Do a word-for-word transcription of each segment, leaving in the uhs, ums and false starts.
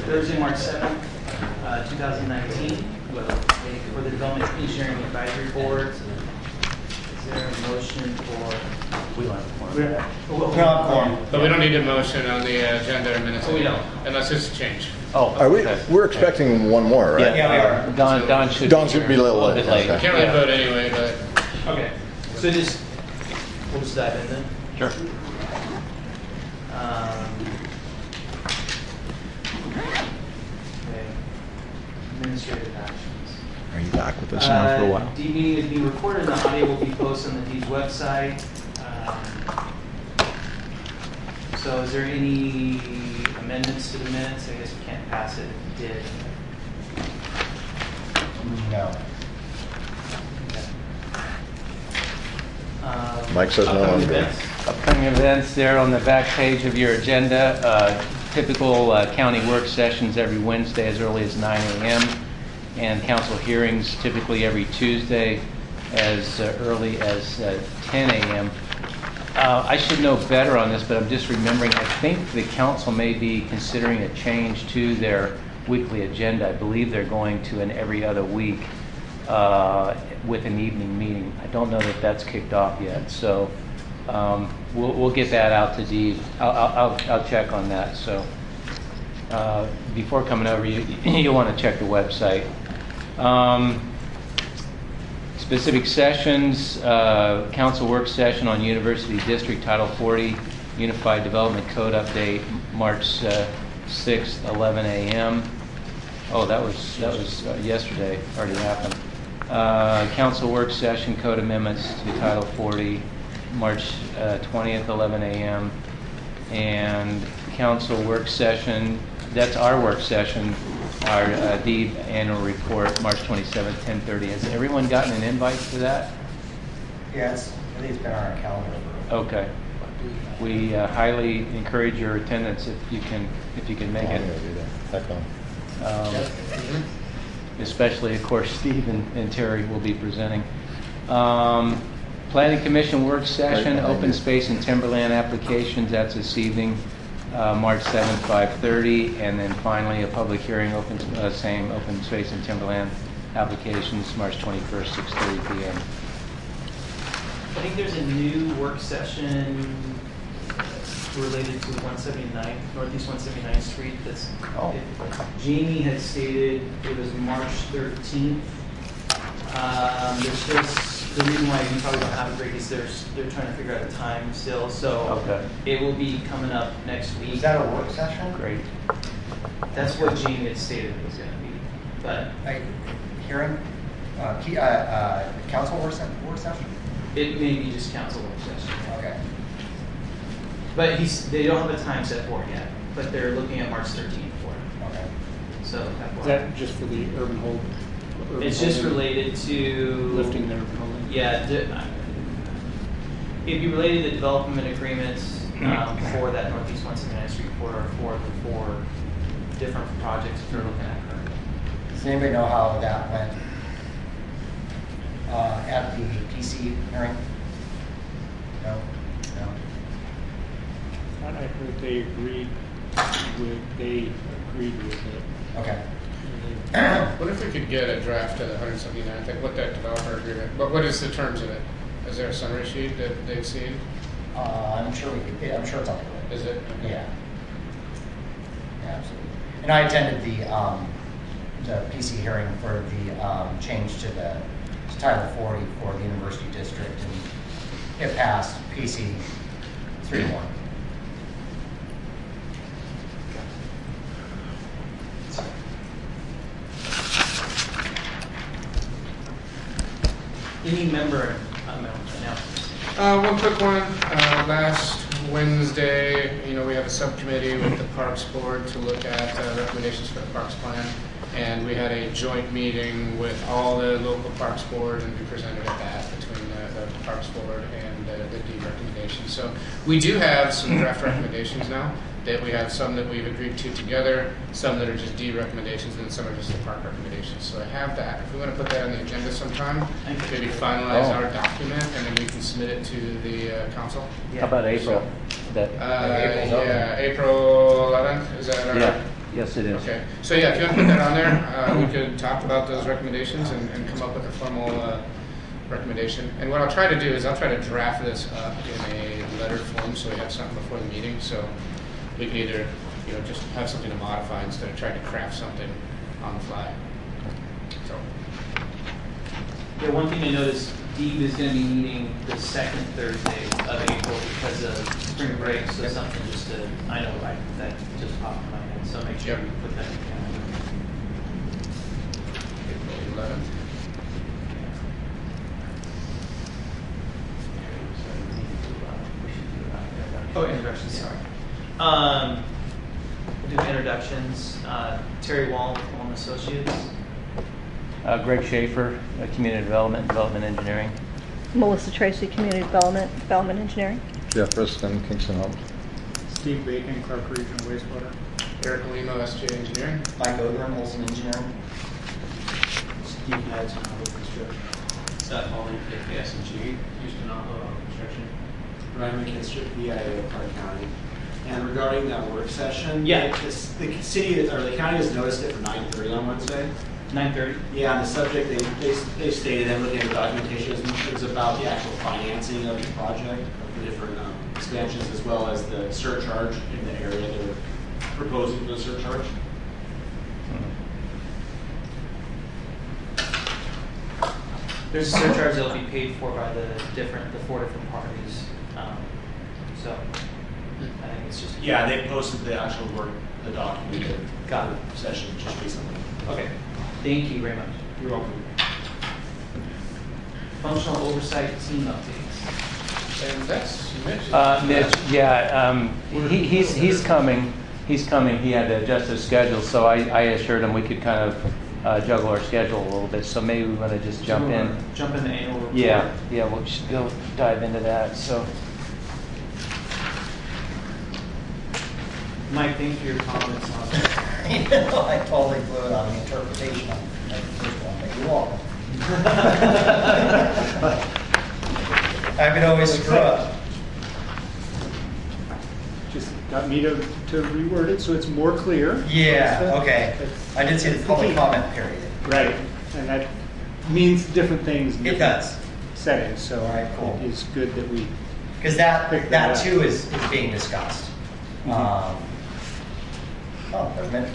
Thursday, March seventh, uh, two thousand nineteen, for the Development Engineering Advisory Board. Is there a motion for? We don't have a quorum. We're, well, We don't have a quorum. But we don't need a motion on the uh, agenda or minutes. Oh, we don't. Unless it's a change. Oh, Are we? okay. We're expecting one more, right? Yeah, we are. Don, Don should. Don should be a little late. bit late. Okay. Can't really Yeah. vote anyway, but Okay, so just, we'll just dive in then. Sure. Um, okay. Administrative actions. Are you back with us now for a while? Uh, D meeting is being recorded and the audio will be posted on the Deed's website. Um, so is there any amendments to the minutes? I guess we can't pass it if you did. No. Um, Mike says no upcoming on the- events. Upcoming events there on the back page of your agenda. Uh, typical uh, county work sessions every Wednesday as early as nine A M and council hearings typically every Tuesday as uh, early as uh, ten A M Uh, I should know better on this, but I'm just remembering, I think the council may be considering a change to their weekly agenda. I believe they're going to an every other week uh, with an evening meeting. I don't know that that's kicked off yet, so um, we'll, we'll get that out to Dee. I'll, I'll, I'll check on that. So uh, before coming over, you, you want to check the website. Um, Specific sessions, uh, council work session on University District Title forty, Unified Development Code update, March uh, sixth, eleven A M Oh, that was that was uh, yesterday. Already happened. Uh, council work session, code amendments to Title forty, March uh, twentieth, eleven A M And council work session. That's our work session. Our uh, Deed annual report, March twenty-seventh, ten thirty. Has everyone gotten an invite to that? Yeah, it's, I think it's been on our calendar. Okay. We uh, highly encourage your attendance if you can if you can make I'm it. gonna do that. Heck no. Um, especially, of course, Steve and, and Terry will be presenting. Um, Planning Commission work session, Right, open space and timberland applications. That's this evening. Uh, March seventh, five thirty, and then finally a public hearing, open, uh, same open space and timberland applications, March twenty-first, six thirty P M I think there's a new work session related to one seventy-ninth, Northeast one seventy-ninth Street. That's Oh. it, Jamie had stated it was March thirteenth. Um, there's still s- the reason why you probably don't have it great is they're s- they're trying to figure out a time still. So Okay. it will be coming up next week. Is that a work session? Great. That's what Jamie had stated it was going to be. But Like, hearing, uh, key, uh, uh, council work, se- work session? it may be just council work session. Okay. But he's they don't have a time set for it yet. But they're looking at March thirteenth for it. Okay. So that's Is that just for the urban hold? urban it's just holding, related to lifting the urban holding? Yeah, de- it'd be related to development agreements um, for that Northeast one seventy-ninth Street corridor for the four different projects that they're looking at currently. Does anybody know how that went uh, at the P C hearing? No? No? I heard they agreed with, they agreed with it. Okay. what if we could get a draft of the one seventy-ninth, like what that developer agreement, but what is the terms of it? Is there a summary sheet that they've seen? Uh, I'm sure we could, yeah, I'm sure it's on the web. Is it? Yeah. Yeah, absolutely. And I attended the, um, the P C hearing for the, um, change to the to Title forty for the University District, and it passed P C three to one. Any member um, announcements? Uh, one quick one. Uh, last Wednesday, you know, we have a subcommittee with the Parks Board to look at uh, recommendations for the Parks Plan, and we had a joint meeting with all the local Parks Boards, and we presented at that between the, the Parks Board and uh, the D recommendations. So we do have some draft recommendations now. That we have some that we've agreed to together, some that are just D recommendations, and some are just the park recommendations. So I have that. If we want to put that on the agenda sometime, maybe finalize Oh. our document, and then we can submit it to the uh, council. Yeah. How about April? That Uh, April's up. yeah, April eleventh, is that our? Yeah. Yes, it is. Okay, so yeah, if you want to put that on there, uh, we could talk about those recommendations and, and come up with a formal uh, recommendation. And what I'll try to do is I'll try to draft this up in a letter form so we have something before the meeting, so we can either, you know, just have something to modify instead of trying to craft something on the fly. So, Yeah, one thing to notice, Deeb is going to be meeting the second Thursday of April because of spring break, so something just to, I know I, that just popped in my head, so make sure Yep. you put that in the calendar. April eleventh. Oh, introductions, sorry. Um, we'll do introductions. Uh, Terry Wall with Wall and Associates. Uh, Greg Schaefer, uh, Community Development, Development Engineering. Melissa Tracy, Community Development, Development Engineering. Jeff Riskin, Kingston Homes. Steve Bacon, Clark Regional Wastewater. Eric Limo, S J Engineering. Mike Odrum, Olson Engineering. Steve Madsen, Auto Construction. Seth Hawley, K S and G. Houston Auto Construction. Ryan McKinstry, V I A, Clark County. And regarding that work session, Yeah. this, the city or the county has noticed it for nine thirty on Wednesday. nine thirty. Yeah, on the subject, they, they, they stated and looking at the documentation, it was about the actual financing of the project, of the different um, expansions, as well as the surcharge in the area they're proposing for the surcharge. There's a surcharge that'll be paid for by the different, the four different parties. Um, so I think it's just. Yeah, they posted the actual work, the document, Got it. session just recently. Okay. Thank you very much. You're welcome. Functional oversight team updates. And that's Mitch. Uh, Mitch, yeah, um, he, he's, he's coming, he's coming, he had to adjust his schedule, so I, I assured him we could kind of uh, juggle our schedule a little bit, so maybe we want to just jump in. Jump in the annual report. Yeah, yeah, we'll just go dive into that, so. Mike, thanks for your comments on that. You know, I totally blew it on the interpretation of the first one, but you're welcome. I can always screw up. Just got me to, to reword it so it's more clear. Yeah, okay. I did see the public comment period. Right, and that means different things. in It different does. Settings, so All right, cool. it is good that we, Because that, Pick that that up. too is, is being discussed. Um, Oh, there's Mitch.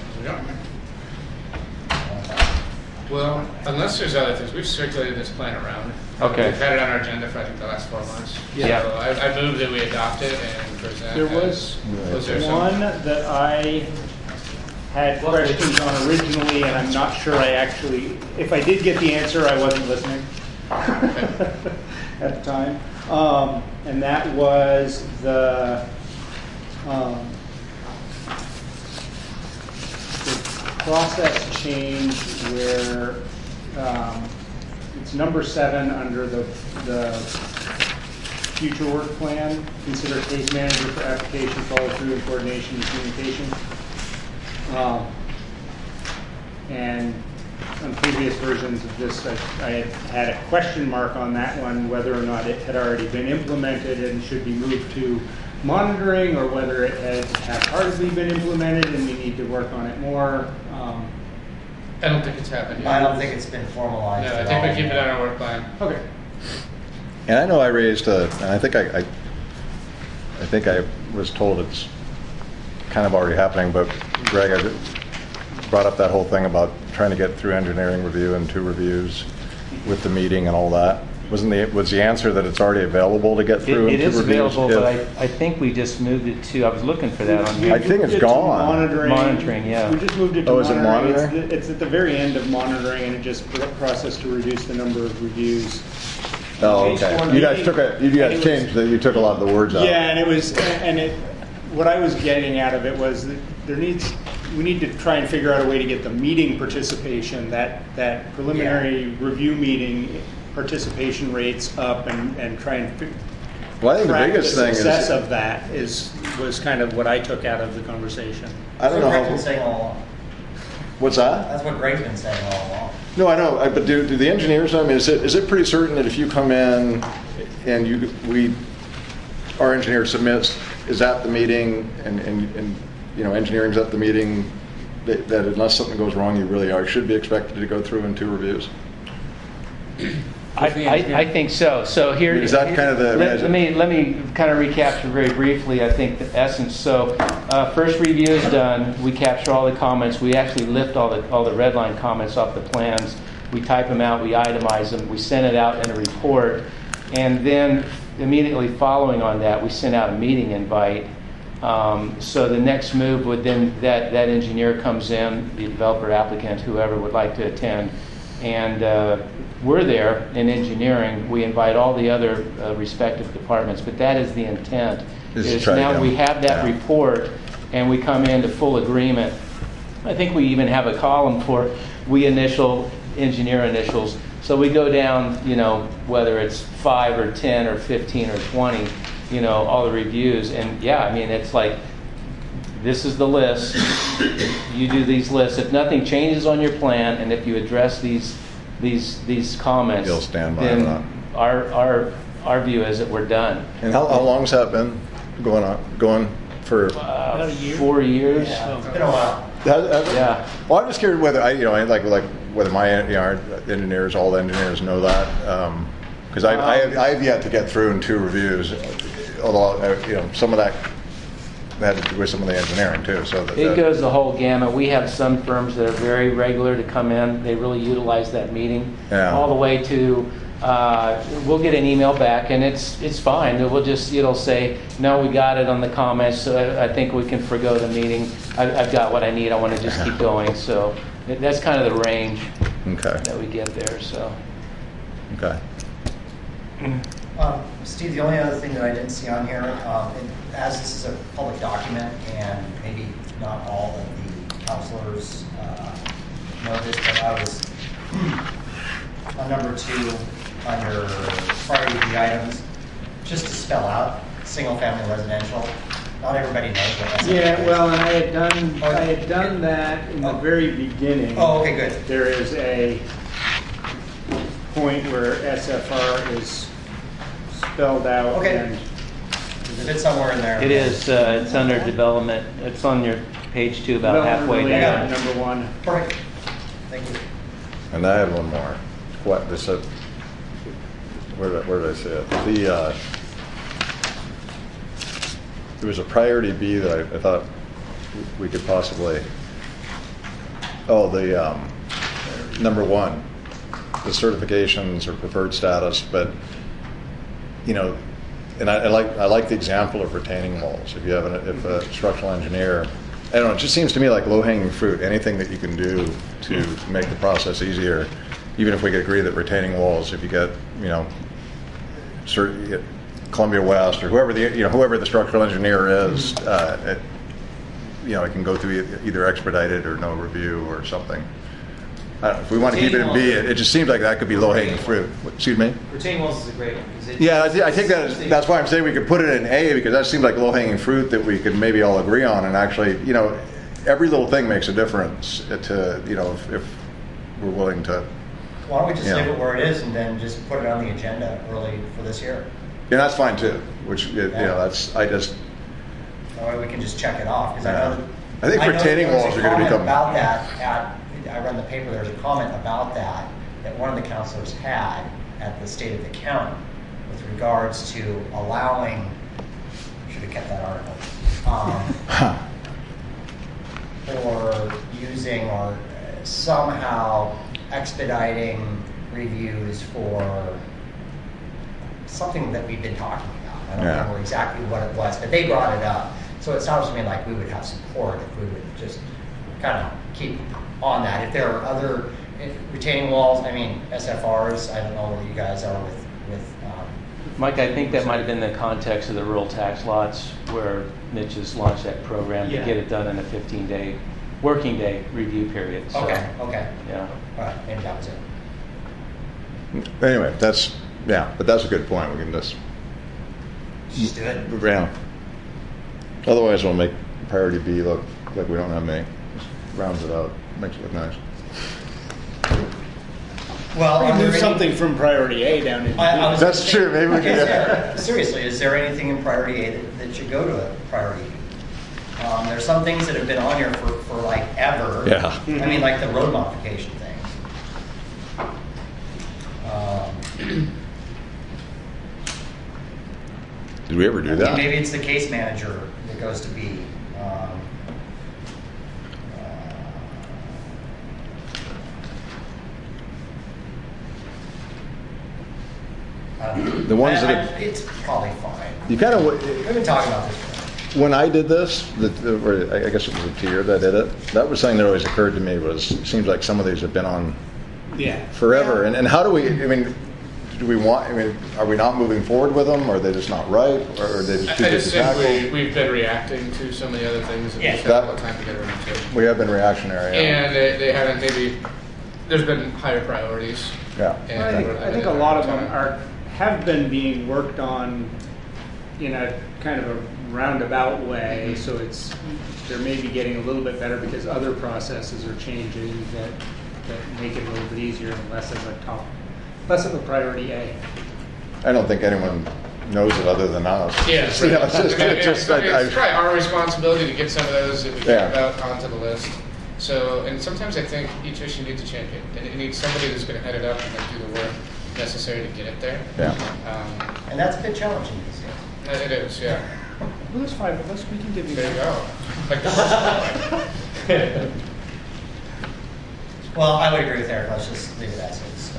Well, unless there's other things, we've circulated this plan around. Okay. We've had it on our agenda for I think the last four months. Yeah. So I, I moved that we adopt it and present. there as- was Was there one some? that I had questions on originally, and I'm not sure I actually, if I did get the answer, I wasn't listening at the time. Um, and that was the, um, process change where um, it's number seven under the, the future work plan. Consider case manager for application, follow through, and coordination and communication. Um, and on previous versions of this, I, I had had a question mark on that one, whether or not it had already been implemented and should be moved to monitoring, or whether it had half-heartedly been implemented and we need to work on it more. Um, I don't think it's happened yet. I don't think it's been formalized No, I at think all we keep it yet. on our work plan. okay. And I know I raised a, and I think I, I, I think I was told it's kind of already happening, but Greg, I brought up that whole thing about trying to get through engineering review and two reviews with the meeting and all that. Wasn't the, was the answer that it's already available to get It, through it and two is reviews? available, but If- I, I think we just moved it to, I was looking for that on We here. I think it's moved it to gone. Monitoring. Monitoring, yeah. We just moved it to Oh, is it monitoring. It's monitoring? the- It's at the very end of monitoring, and it just pr- processed to reduce the number of reviews. Oh, Page four, okay. You guys meeting- took a, you and it guys was- changed, the- you took a lot of the words out. Yeah, and it was, and it, what I was getting out of it was that there needs, we need to try and figure out a way to get the meeting participation, that, that preliminary review meeting participation rates up, and, and try and fi- Well, I think the track the biggest thing success is, of that is, was kind of what I took out of the conversation. I don't That's know what Greg's been how, saying all along. what's that? That's what Greg's been saying all along. No, I know, I- but do, do the engineers, I mean, is it, is it pretty certain that if you come in and you, we, our engineer submits, is at the meeting and, and, and, you know, engineering's at the meeting that that unless something goes wrong, you really are, should be expected to go through in two reviews? I, I, I think so. So here Is that kind of the- Let, let me let me kind of recapture very briefly. I think the essence. So uh, first review is done. We capture all the comments. We actually lift all the all the red line comments off the plans. We type them out. We itemize them. We send it out in a report, and then immediately following on that, we send out a meeting invite. Um, so the next move would then that that engineer comes in, the developer, applicant, whoever would like to attend, and uh, we're there in engineering. We invite all the other uh, respective departments, but that is the intent. Is to Is try to now get we them- have that yeah. report, and we come into full agreement. I think we even have a column for we initial, engineer initials. So we go down, you know, whether it's five or ten or fifteen or twenty, you know, all the reviews. And yeah, I mean, it's like, this is the list. You do these lists. If nothing changes on your plan, and if you address these these these comments, You'll stand by then that. our our our view is that we're done. And how, how long's that been going on, going for? Uh, four years. Yeah, it's been a while. Has- has it? Yeah. Well, I'm just curious whether I, you know, I like like whether my, you know, our engineers, all the engineers know that, because I, I, have, I have yet to get through in two reviews, although uh, you know some of that had to do with some of the engineering too. So that, It that- goes the whole gamut. We have some firms that are very regular to come in. They really utilize that meeting. Yeah. All the way to, uh, we'll get an email back, and it's it's fine. We'll just, it'll say, no, we got it on the comments, so I, I think we can forgo the meeting. I, I've got what I need. I want to just keep going. So that- that's kind of the range Okay. that we get there. So. Okay. Um, Steve, the only other thing that I didn't see on here, um, and as this is a public document, and maybe not all of the counselors uh, know this, but I was on number two, under priority B items, just to spell out single-family residential. Not everybody knows what that's. Yeah, well, and I had done, Oh, I had done that in the oh. very beginning. Oh, okay, good. There is a point where S F R is spelled out. Okay. and Is it somewhere in there? It is, uh, it's under development. It's on your page two, about halfway development down. related, Number one. Perfect. Thank you. And I had one more. What this said? Where did I, where did I say it? The uh, there was a priority B that I, I thought we could possibly. Oh, the um, number one, the certifications or preferred status, but you know, and I, I like I like the example of retaining walls. If you have an, if a structural engineer, I don't know, it just seems to me like low-hanging fruit. Anything that you can do to make the process easier, even if we could agree that retaining walls, if you get, you know, cert, Columbia West or whoever the you know whoever the structural engineer is, uh, it, you know, it can go through e- either expedited or no review or something. I don't know, if we want to keep it in B, it, it just seems like that could be low-hanging fruit. Excuse me? Retaining walls is a great one. 'cause it- Yeah, I, thi- I think that is, that's why I'm saying we could put it in A, because that seems like low-hanging fruit that we could maybe all agree on, and actually, you know, every little thing makes a difference to, you know, if, if we're willing to. Why don't we just Yeah. leave it where it is and then just put it on the agenda early for this year? Yeah, that's fine too, which, you Yeah. know, that's, I just, That way we can just check it off, because I Yeah. know. I think know retaining there was walls a are gonna comment become- About that, at, I read in the paper, there was a comment about that, that one of the counselors had at the State of the County with regards to allowing, should have kept that article, um, or using or somehow expediting reviews for something that we've been talking about. I don't Yeah. remember exactly what it was, but they brought it up. So it sounds to me like we would have support if we would just kind of keep on that. If there are other if retaining walls, I mean, S F Rs, I don't know where you guys are with, with um, Mike, I think that might have been the context of the rural tax lots where Mitch has launched that program to Yeah. get it done in a fifteen-day, working day review period. So, okay, okay. yeah. All right, maybe that was it. anyway, that's, yeah, but that's a good point. We can just, Just do it. yeah. Otherwise, we'll make priority B look like we don't have any. Just rounds it out, makes it look nice. Well, are there Move any- something from priority A down into B. I- I was That's gonna say- true, maybe we Okay, could- Sarah, seriously, is there anything in priority A that, that should go to a priority B? Um, There's some things that have been on here for, for like ever. Yeah. I mean, like the road modification things. Um, Did we ever I do mean, that? maybe it's the case manager that goes to B. Um, uh, I don't know. The ones I- that I- have- It's probably fine. You kind of, We've been talking about this for when I did this, the, the- or I guess it was a tier that did it, that was something that always occurred to me was, it seems like some of these have been on Yeah. forever. And, and how do we, I mean, do we want, I mean, are we not moving forward with them? Or are they just not right? Or are they just too I big just to think we, tackle? we've been reacting to some of the other things and Yeah. just haven't That- had time to get around to it. We have been reactionary. yeah. And they, they haven't maybe, there's been higher priorities. Yeah. And I think, we're- I think a lot of them are, have been being worked on in a kind of a roundabout way, so it's, they're maybe getting a little bit better because other processes are changing that, that make it a little bit easier and less of a top, less of a priority A. I don't think anyone knows it other than us. Yeah, You know, it's just, I mean, it's just, it's, I- it's I- probably our responsibility to get some of those that we Yeah. care about onto the list. So, and sometimes I think each issue needs a champion, and it needs somebody who's going to head it up and like, do the work necessary to get it there. Yeah. Um, And that's a bit challenging these days. it is, yeah. Well, there's five of us, we can give you There you that. go. Like the first one. Well, I would agree with Eric. Let's just leave it as is.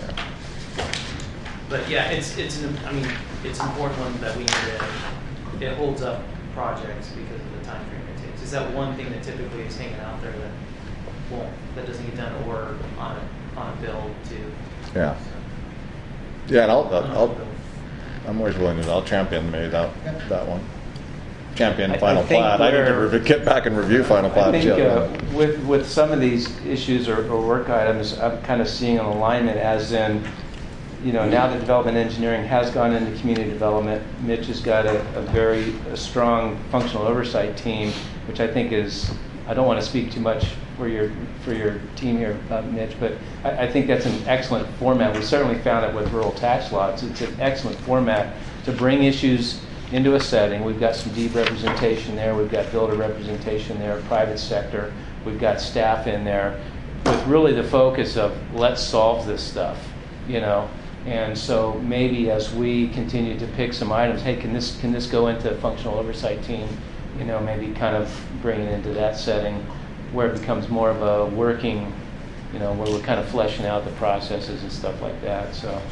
But yeah, it's, it's, an- I mean, it's an important one that we need to, it holds up projects because of the time frame it takes. Is that one thing that typically is hanging out there that won't, that doesn't get done, or on a, on a bill too? Yeah. Yeah, and I'll, I'll, I'm always willing to, I'll champion maybe that, that one. Champion I- I final think plat. I need to where- rev- get back and review final I plats think yet. uh, with, with some of these issues or, or work items, I'm kind of seeing an alignment as in, you know, now that development engineering has gone into community development, Mitch has got a, a very a strong functional oversight team, which I think is, I don't want to speak too much for your, for your team here, uh, Mitch, but I, I think that's an excellent format. We certainly found it with rural tax lots. It's an excellent format to bring issues into a setting. We've got some deep representation there. We've got builder representation there, private sector. We've got staff in there with really the focus of let's solve this stuff, you know. And so maybe as we continue to pick some items, hey, can this can this go into a functional oversight team? You know, maybe kind of bring it into that setting where it becomes more of a working, you know, where we're kind of fleshing out the processes and stuff like that. So.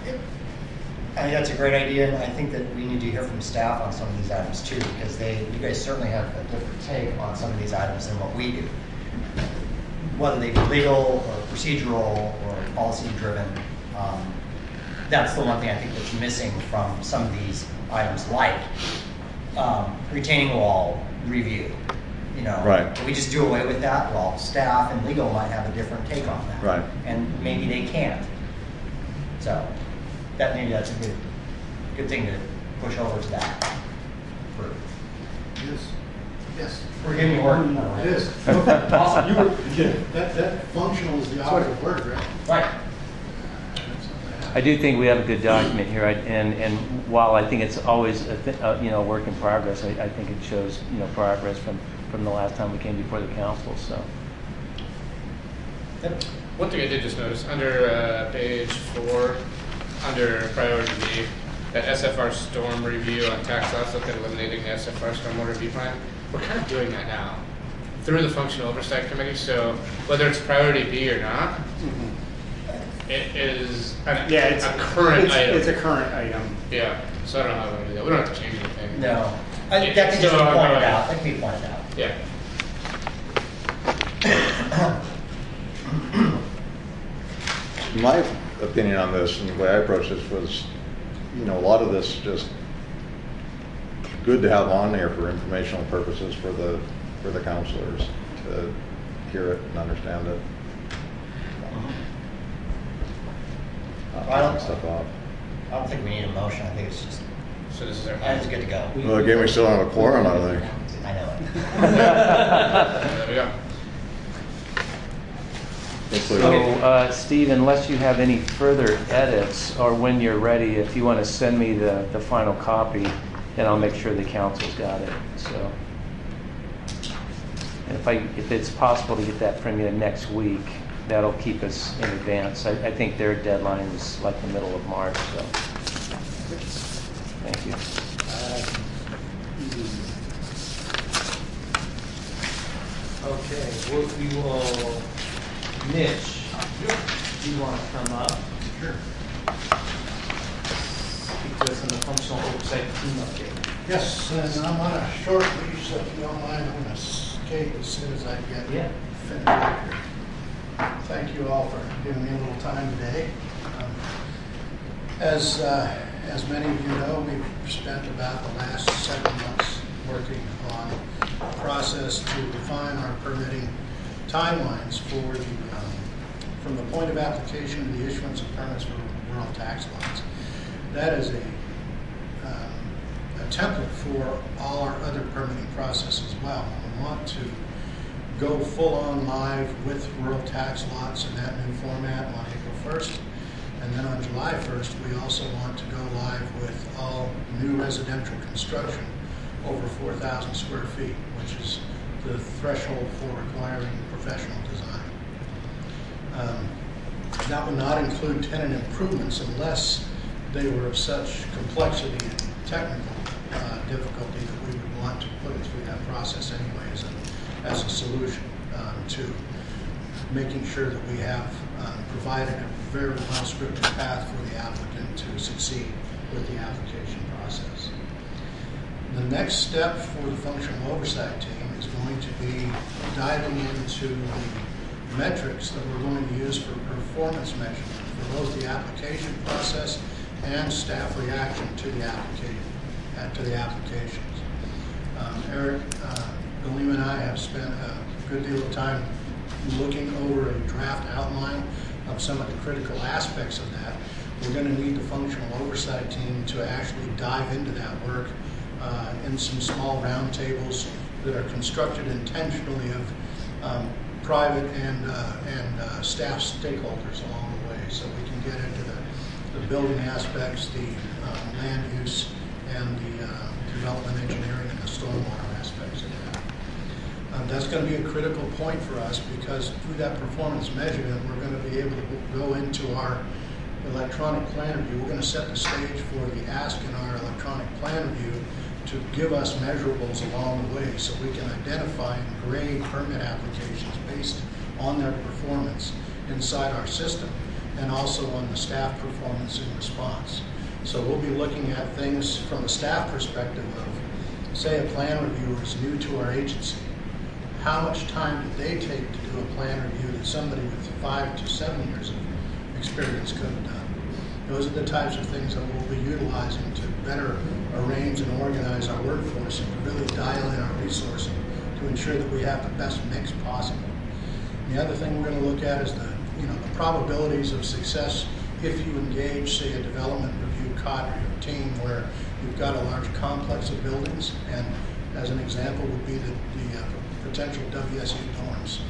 I think that's a great idea, and I think that we need to hear from staff on some of these items too, because they, you guys certainly have a different take on some of these items than what we do. Whether they be legal or procedural or policy-driven, um, that's the one thing I think that's missing from some of these items, like um, retaining wall review. You know, Right. if we just do away with that, well, staff and legal might have a different take on that, Right. and maybe they can't. So that maybe that's a good good thing to push over to that. For, Yes, yes. we're giving you work. It is. Awesome. You were, yeah, that, that functional is the operative word, right? Right. I do think we have a good document here, I- and, and while I think it's always a, th- uh, you know, work in progress, I, I think it shows, you know, progress from, from the last time we came before the council, so. Yep. One thing I did just notice, under uh, page four, under priority B, that S F R storm review on tax lots, look at eliminating the S F R stormwater review plan. We're kind of doing that now through the functional oversight committee. So whether it's priority B or not, it is an, Yeah, it's a current it's, item. It's a current item. Yeah, so I don't know how we're gonna do that. We don't have to change anything. No, I, Yeah, that can just be so, pointed uh, out. That can be pointed out. Yeah. My opinion on this and the way I approached this was, you know, a lot of this just good to have on there for informational purposes for the for the counselors to hear it and understand it. Not I don't- taking stuff off. I don't think we need a motion. I think it's just, So this is our. I think it's good to go. Well, again, we still don't have a quorum, I think. I know it. There we go. Hopefully- So, uh, Steve, unless you have any further edits, or when you're ready, if you want to send me the, the final copy, then I'll make sure the council's got it, so. And if I, if it's possible to get that from you next week, that'll keep us in advance. I, I think their deadline is like the middle of March, so. Thank you. Okay, we'll, we will, Mitch, do you want to come up? Sure. Speak to us on the functional oversight team update. Yes, and I'm on a short leash, so if you don't mind, I'm going to escape as soon as I get Yeah. finished up here. Thank you all for giving me a little time today. Um, As, uh, as many of you know, we've spent about the last seven months working on a process to define our permitting timelines for the, um, from the point of application to the issuance of permits for rural tax lots. That is a, um, a template for all our other permitting processes as well. We want to go full-on live with rural tax lots in that new format on April first. And then on July first, we also want to go live with all new residential construction over four thousand square feet, which is the threshold for requiring professional design. Um, that would not include tenant improvements unless they were of such complexity and technical uh, difficulty that we would want to put it through that process anyway as a, as a solution um, to making sure that we have um, provided a very well scripted path for the applicant to succeed with the application process. The next step for the functional oversight team is going to be diving into the metrics that we're going to use for performance measurement for both the application process and staff reaction to the application, uh, to the applications. Um, Eric, uh, Galima and I have spent a good deal of time looking over a draft outline of some of the critical aspects of that. We're going to need the functional oversight team to actually dive into that work uh, in some small roundtables that are constructed intentionally of um, private and, uh, and uh, staff stakeholders along the way, so we can get into the, the building aspects, the um, land use, and the uh, development engineering and the stormwater aspects of that. Um, that's going to be a critical point for us because through that performance measurement, we're going to be able to go into our electronic plan review. We're going to set the stage for the ask in our electronic plan review to give us measurables along the way so we can identify and grade permit applications based on their performance inside our system and also on the staff performance in response. So we'll be looking at things from a staff perspective of, say, a plan reviewer is new to our agency. How much time did they take to do a plan review that somebody with five to seven years of experience could have done? Those are the types of things that we'll be utilizing to better arrange and organize our workforce and to really dial in our resourcing to ensure that we have the best mix possible. And the other thing we're going to look at is the, you know, the probabilities of success if you engage, say, a development review cadre or team where you've got a large complex of buildings, and as an example would be the, the uh, potential W S U dorms.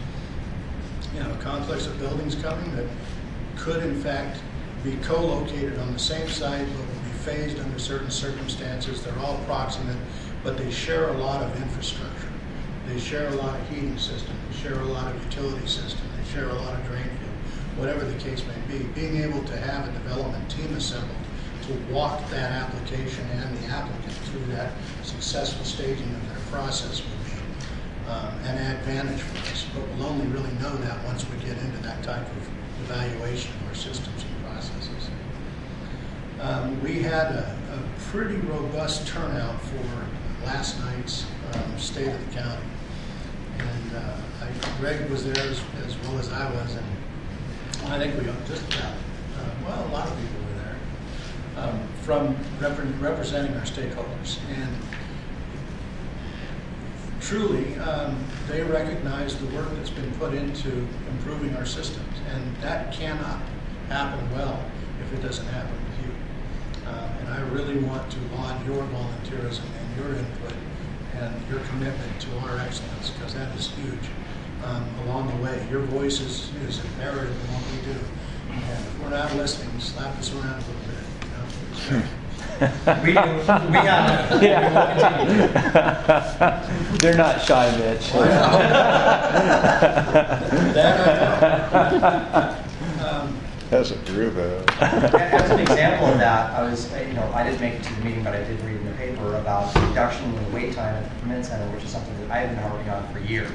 You know, a complex of buildings coming that could in fact be co-located on the same site but will be phased under certain circumstances. They're all proximate, but they share a lot of infrastructure. They share a lot of heating system, they share a lot of utility system, they share a lot of drain field, whatever the case may be. Being able to have a development team assembled to walk that application and the applicant through that successful staging of their process would be um, an advantage for us, but we'll only really know that once we get into that type of evaluation of our systems and processes. Um, we had a, a pretty robust turnout for last night's um, State of the County. And uh, I, Greg was there as, as well as I was, and I think we just about, uh, well, a lot of people were there um, from rep representing our stakeholders. And truly, um, they recognize the work that's been put into improving our systems, and that cannot happen well if it doesn't happen with you. Um, and I really want to laud your volunteerism and your input and your commitment to our excellence, because that is huge um, along the way. Your voice is, is imperative in what we do. And if we're not listening, slap us around a little bit. You know? We, we have, Yeah. They're not shy, Mitch. Um, That's a groove. uh, As an example of that, I was, you know, I didn't make it to the meeting, but I did read in the paper about the reduction in the wait time at the permit center, which is something that I've been working on for years.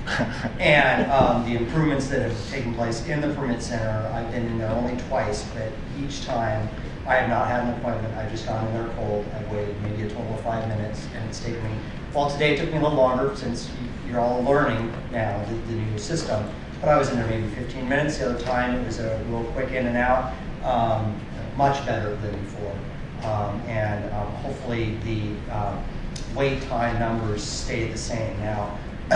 And um, the improvements that have taken place in the permit center, I've been in there only twice, but each time I have not had an appointment. I've just gone in there cold. I've waited maybe a total of five minutes, and it's taken me, well, today it took me a little longer since you're all learning now the, the new system. But I was in there maybe fifteen minutes. The other time it was a real quick in and out, um, much better than before. Um, and um, hopefully the um, wait time numbers stay the same. Now,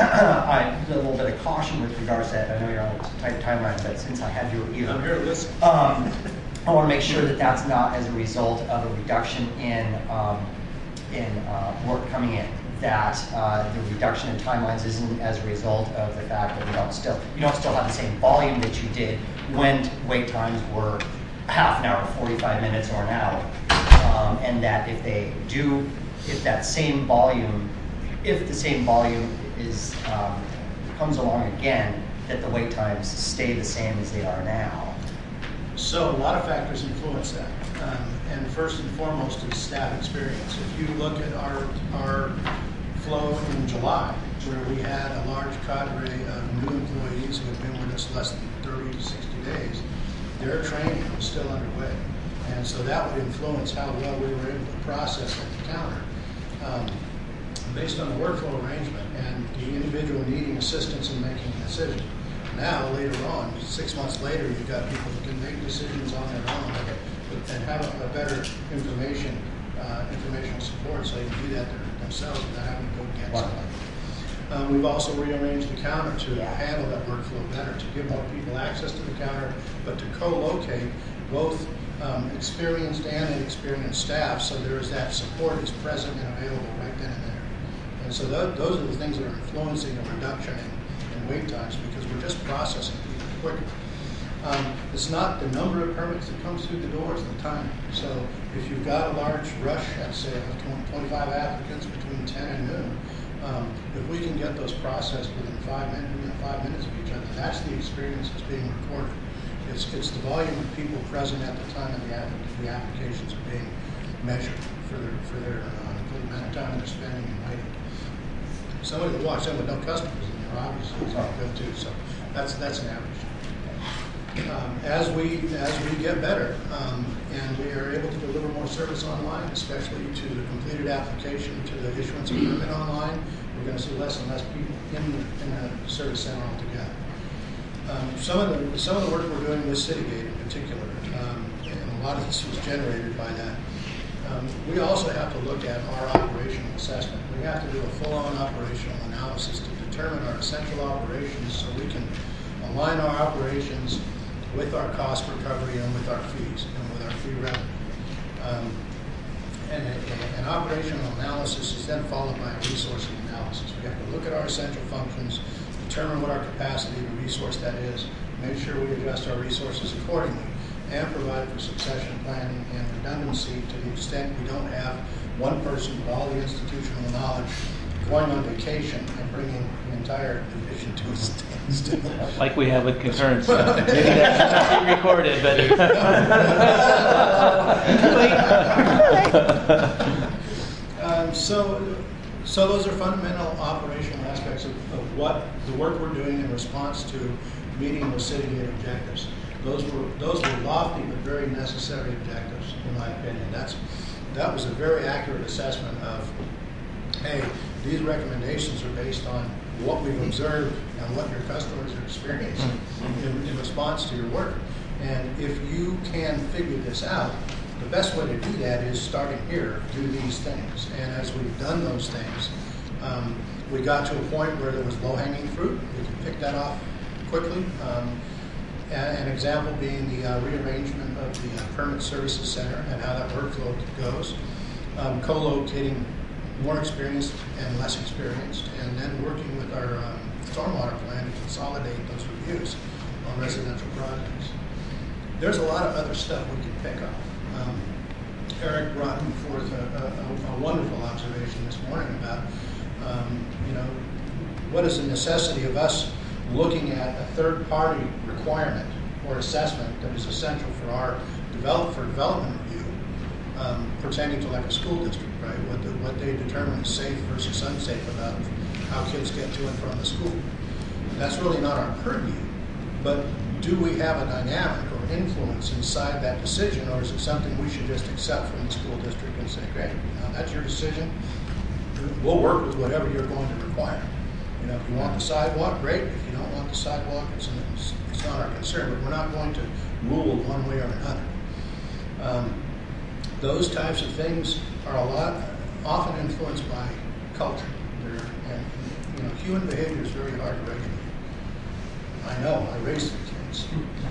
I a little bit of caution with regards to that. I know you're on a tight timeline, but since I have your ear, I'm here to listen. Um, I want to make sure that that's not as a result of a reduction in um, in uh, work coming in. That uh, the reduction in timelines isn't as a result of the fact that we don't still you don't still have the same volume that you did when wait times were half an hour, forty-five minutes, or an hour, um, and that if they do, if that same volume, if the same volume is um, comes along again, that the wait times stay the same as they are now. So a lot of factors influence that. Um, and first and foremost is staff experience. If you look at our, our flow in July, where we had a large cadre of new employees who had been with us less than thirty to sixty days, their training was still underway. And so that would influence how well we were able to process at the counter. Um, based on the workflow arrangement and the individual needing assistance in making a decision. Now, later on, six months later, you've got people who can make decisions on their own and have a, a better information, uh, informational support, so they can do that themselves without having to go get somebody. Um, we've also rearranged the counter to handle that workflow better, to give more people access to the counter, but to co-locate both um, experienced and inexperienced staff, so there is that support is present and available right then and there. And so th those are the things that are influencing a reduction in, in wait times, because we're just processing people quicker. Um, it's not the number of permits that comes through the doors, the time. So if you've got a large rush at, say, twenty-five applicants between ten and noon, um, if we can get those processed within five minutes, within five minutes of each other, that's the experience that's being recorded. It's, it's the volume of people present at the time that the, app the applications are being measured for their, for their uh, for the amount of time they're spending and waiting. Somebody would walk in with no customers in there, obviously, it's not good too. So that's that's an average. Um, as we as we get better um, and we are able to deliver more service online, especially to the completed application, to the issuance of permit online, we're going to see less and less people in the, in the service center altogether. Um, some of the some of the work we're doing with Citygate in particular, um, and a lot of this was generated by that. Um, we also have to look at our operational assessment. We have to do a full-on operational analysis to determine our essential operations, so we can align our operations with our cost recovery and with our fees and with our fee revenue. Um, and a, an operational analysis is then followed by a resourcing analysis. We have to look at our essential functions, determine what our capacity to resource that is, make sure we adjust our resources accordingly, and provide for succession planning and redundancy to the extent we don't have one person with all the institutional knowledge going on vacation and bringing the entire division to a standstill. Like we have with concurrence. Maybe that should not be recorded, but... um, so, so those are fundamental operational aspects of, of what the work we're doing in response to meeting those Citygate objectives. Those were those were lofty but very necessary objectives, in my opinion. That's that was a very accurate assessment of, hey, these recommendations are based on what we've observed and what your customers are experiencing in, in response to your work. And if you can figure this out, the best way to do that is starting here, do these things. And as we've done those things, um, we got to a point where there was low-hanging fruit. We could pick that off quickly. Um, An example being the uh, rearrangement of the uh, Permit Services Center and how that workflow goes, um, co-locating more experienced and less experienced, and then working with our um, stormwater plan to consolidate those reviews on residential projects. There's a lot of other stuff we can pick up. Um, Eric brought forth a, a, a wonderful observation this morning about, um, you know, what is the necessity of us looking at a third-party requirement or assessment that is essential for our develop for development review um, pertaining to like a school district, right? What the, what they determine is safe versus unsafe about how kids get to and from the school. That's really not our purview, but do we have a dynamic or influence inside that decision, or is it something we should just accept from the school district and say, great, you know, that's your decision. We'll work with whatever you're going to require. You know, if you want the sidewalk, great. If you don't want the sidewalk, it's, it's, it's not our concern, but we're not going to rule one way or another. Um, those types of things are a lot, often influenced by culture. They're, and, you know, human behavior is very hard to regulate. I know, I raised three kids.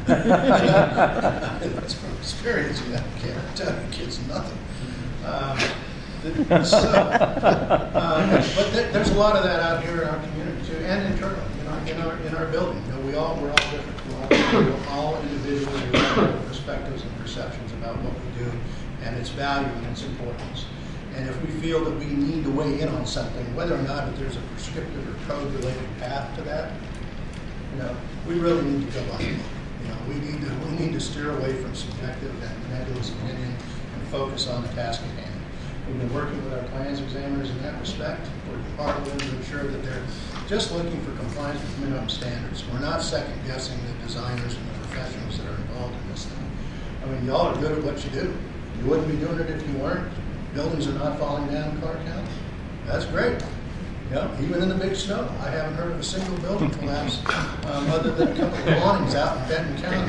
That's from experience, you know, can't tell your kids nothing. Um, so, uh, but th there's a lot of that out here in our community too, and internally, in our, in our, in our building. You know, we all, we're all different. We're all, we're all individuals with different perspectives and perceptions about what we do and its value and its importance. And if we feel that we need to weigh in on something, whether or not if there's a prescriptive or code-related path to that, you know, we really need to go on. You know, we need to we need to steer away from subjective and nebulous opinion and focus on the task at hand. We've been working with our plans examiners in that respect. We're hard with them to ensure that they're just looking for compliance with minimum standards. We're not second guessing the designers and the professionals that are involved in this thing. I mean, y'all are good at what you do. You wouldn't be doing it if you weren't. Buildings are not falling down in Clark County. That's great. Yeah, even in the big snow, I haven't heard of a single building collapse um, other than a couple of awnings out in Benton County.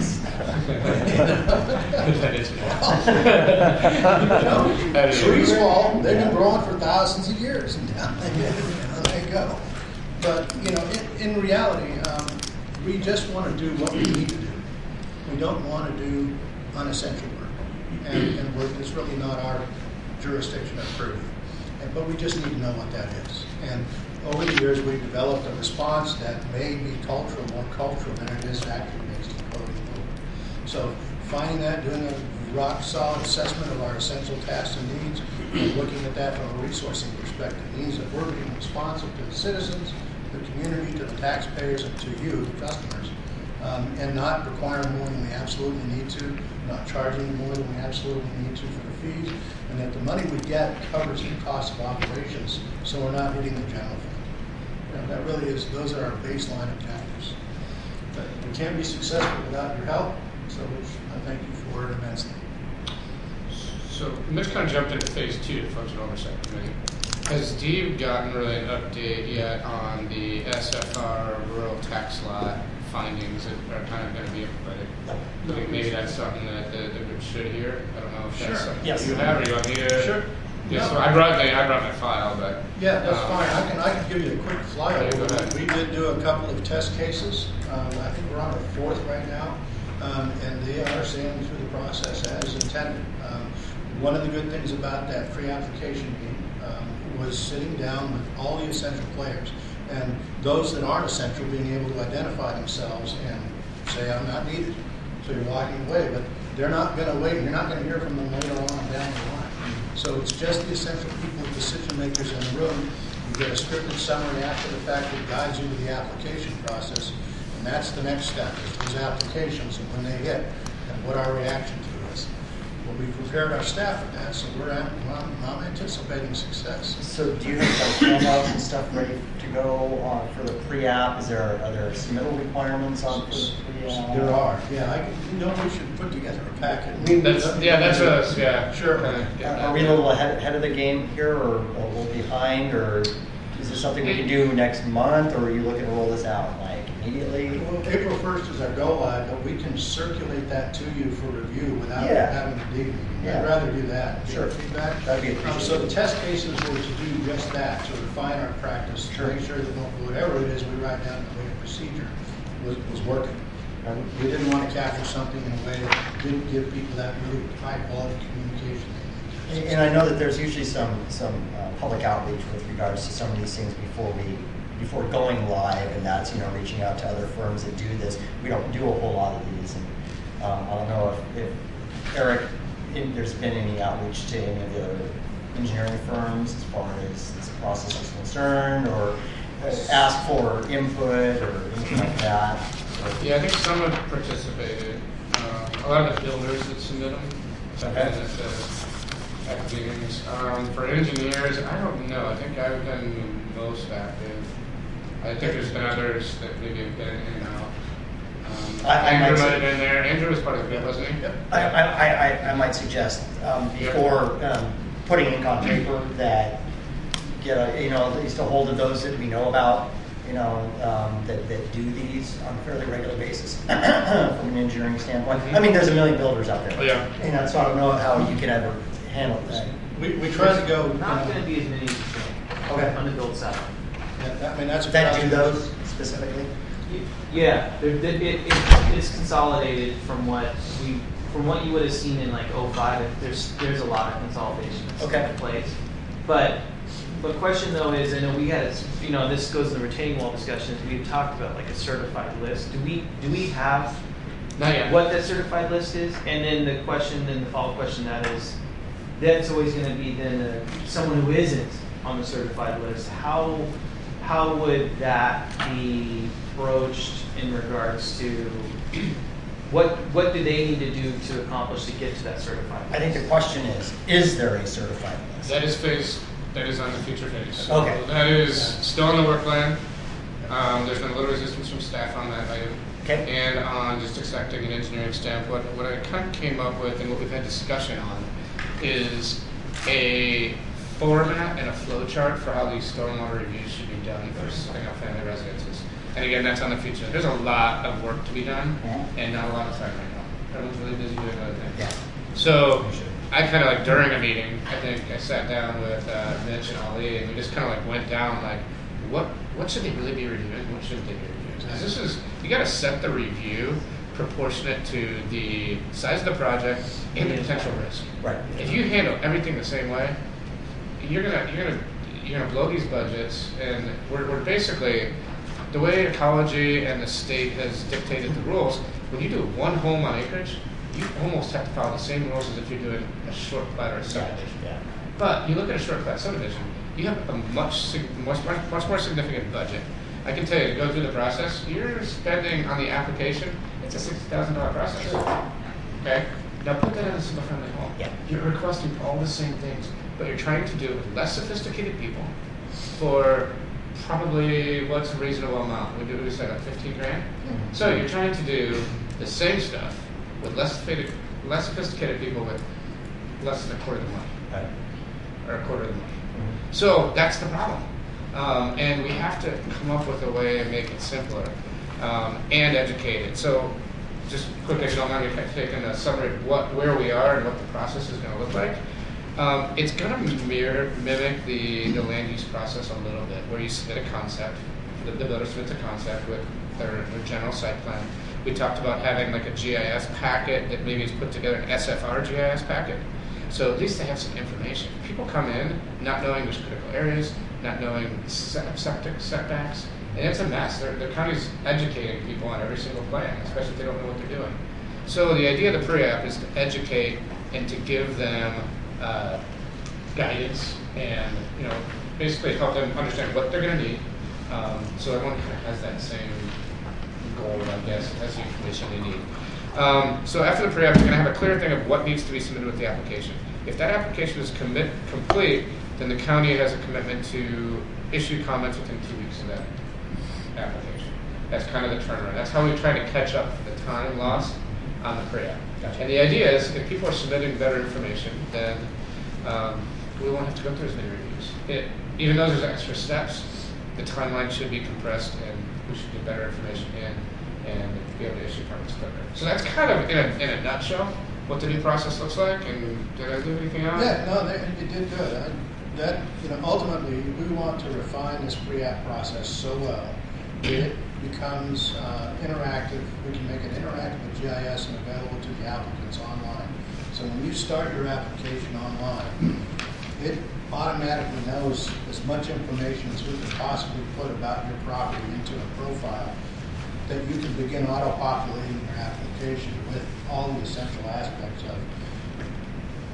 That is you know, trees fall, they've been growing for thousands of years, and down they, down they go. But, you know, in, in reality, um, we just want to do what we need to do. We don't want to do unessential work, and, and work that's really not our jurisdiction or purview. But we just need to know what that is. And over the years, we've developed a response that may be cultural, more cultural than it is actually based on coding. So finding that, doing a rock solid assessment of our essential tasks and needs, and looking at that from a resourcing perspective means that we're being responsive to the citizens, the community, to the taxpayers, and to you, the customers, um, and not requiring more than we absolutely need to, not charging more than we absolutely need to for the fees, and that the money we get covers the cost of operations, so we're not hitting the general fund. You know, that really is, those are our baseline objectives. But we can't be successful without your help, so which I thank you for it immensely. So Mitch kind of jumped into phase two, the Function Oversight Committee. Has Steve gotten really an update yet on the S F R rural tax lot findings that are kind of going to be implemented? I think maybe that's something that the, the group should hear. I don't know if Sure. that's something Yes. you have, or you want me to? Sure. Yeah, No. so I brought my, I brought my file, but. Yeah, that's um, fine. I can, I can give you a quick Okay, go flyover. ahead. We did do a couple of test cases. Um, I think we're on our fourth right now, um, and they are sailing through the process as intended. Um, one of the good things about that pre-application meeting um, was sitting down with all the essential players, and those that aren't essential being able to identify themselves and say, I'm not needed. So you're walking away, but they're not going to wait. You're not going to hear from them later on down the line. So it's just the essential people, decision makers in the room. You get a scripted summary after the fact that guides you to the application process, and that's the next step, is those applications and when they hit, and what our reaction to it is. Well, we've prepared our staff for that, so we're at, I'm, I'm anticipating success. So do you have like handouts and stuff ready to go on for the pre-app? Is there, are there submittal requirements on for the pre-app? There are, yeah. I can, you know, we should put together a packet. That's, yeah, that's us, yeah. Sure. Kinda get Are that. are we a little ahead, ahead of the game here, or a little behind, or is this something we can do next month, or are you looking to roll this out like immediately? Well, April first is our go live, but we can circulate that to you for review without Yeah. having a dig meeting. Yeah. I'd rather do that. Sure. Get feedback. That'd be Um, appreciated. So the test cases were to do just that, to refine our practice, to make sure that whatever it is we write down in the way of procedure was, was working. And we didn't want to capture something in a way that didn't give people that really high quality communication. And and I know that there's usually some, some uh, public outreach with regards to some of these things before we, before going live, and that's, you know, reaching out to other firms that do this. We don't do a whole lot of these, and um, I don't know if, if Eric, if there's been any outreach to any of the other engineering firms as far as this process is concerned, or ask for input or anything like that? Or- Yeah, I think some have participated. Uh, a lot of the builders that submit them have been at the, at the meetings. Um, for engineers, I don't know. I think I've been most active. I think there's been others that maybe have been in and out. Um, I- I Andrew might might say- have been there. Andrew was part of it, wasn't he? I, I, I, I might suggest, um, before, um, putting ink on paper, that get a, you know, at least a hold of those that we know about, you know, um, that, that do these on a fairly regular basis from an engineering standpoint. I mean, there's a million builders out there. Oh, yeah. And that's, so I don't know how you can ever handle that. We, we try to go. Not you know, gonna be as many as you think. Okay. On the build side. yeah, that- I mean, that's. a That do process. those specifically? Yeah, there- there- it, it, it's consolidated from what we, from what you would have seen in like oh five, there's, there's a lot of consolidation that's Okay. taking place. But, but question though is, I know we had, you know, this goes in the retaining wall discussions, we've talked about like a certified list. Do we, do we have Not yet. what that certified list is? And then the question, then the follow-up question that is, that's always gonna be then uh, someone who isn't on the certified list, how, how would that be broached in regards to what, what do they need to do to accomplish to get to that certified list? I think the question is, is there a certified list? That is phase, that is on the future phase. Okay. That is still on the work plan. Um, there's been a little resistance from staff on that item. Okay. And on just accepting an engineering stamp, what, what I kind of came up with and what we've had discussion on is a format and a flow chart for how these stormwater reviews should be done for single-family residences. And again, that's on the future. There's a lot of work to be done Mhm. and not a lot of time right now. Everyone's really busy doing other things. Yeah. So We should. I kind of like during a meeting, I think I sat down with uh, Mitch and Ali, and we just kind of like went down like, what what should they really be reviewing? What shouldn't they be reviewing? Because this is you got to set the review proportionate to the size of the project and the potential risk. Right. If you handle everything the same way, you're gonna you're gonna you're gonna blow these budgets, and we're, we're basically the way ecology and the state has dictated the rules. When you do one home on acreage, you almost have to follow the same rules as if you're doing a short plat or a subdivision. Yeah. But you look at a short plat subdivision, you have a much sig- much much much more significant budget. I can tell you to go through the process, you're spending on the application. It's a sixty thousand dollar process. Okay. Now put that in a single family home. Yeah. You're requesting all the same things, but you're trying to do it with less sophisticated people for probably what's a reasonable amount. We do we say like fifteen grand. Mhm. So you're trying to do the same stuff with less sophisticated, less sophisticated people with less than a quarter of the money, Right. or a quarter of the money. Mhm. So that's the problem, um, and we have to come up with a way to make it simpler um, and educate it. So, just quickly, if you don't mind me taking a summary of what where we are and what the process is going to look like. Um, it's going to mirror mimic the, the land use process a little bit, where you submit a concept, the, the builder submits a concept with their, their general site plan. We talked about having like a G I S packet that maybe is put together, an S F R G I S packet. So at least they have some information. People come in not knowing there's critical areas, not knowing se- septic setbacks, and it's a mess. They're, the county's educating people on every single plan, especially if they don't know what they're doing. So the idea of the pre-app is to educate and to give them uh, guidance and, you know, basically help them understand what they're going to need. Um, so everyone kind of has that same goal, I guess, has the information they need. Um, so after the pre-app, you're going to have a clear thing of what needs to be submitted with the application. If that application is commit, complete, then the county has a commitment to issue comments within two weeks of that application. That's kind of the turnaround. That's how we try to catch up for the time lost on the pre-app. Gotcha. And the idea is, if people are submitting better information, then um, we won't have to go through as many reviews. It, even though there's extra steps, the timeline should be compressed, and we should get better information in and be able to issue permits quicker. So that's kind of, in a, in a nutshell, what the new process looks like. And did I leave anything out? Yeah, no, they- you did good. I- That, you know, ultimately, we want to refine this pre-app process so well that it becomes uh, interactive. We can make it interactive with G I S and available to the applicants online. So when you start your application online, it automatically knows as much information as we could possibly put about your property into a profile, that you can begin auto-populating your application with all the essential aspects of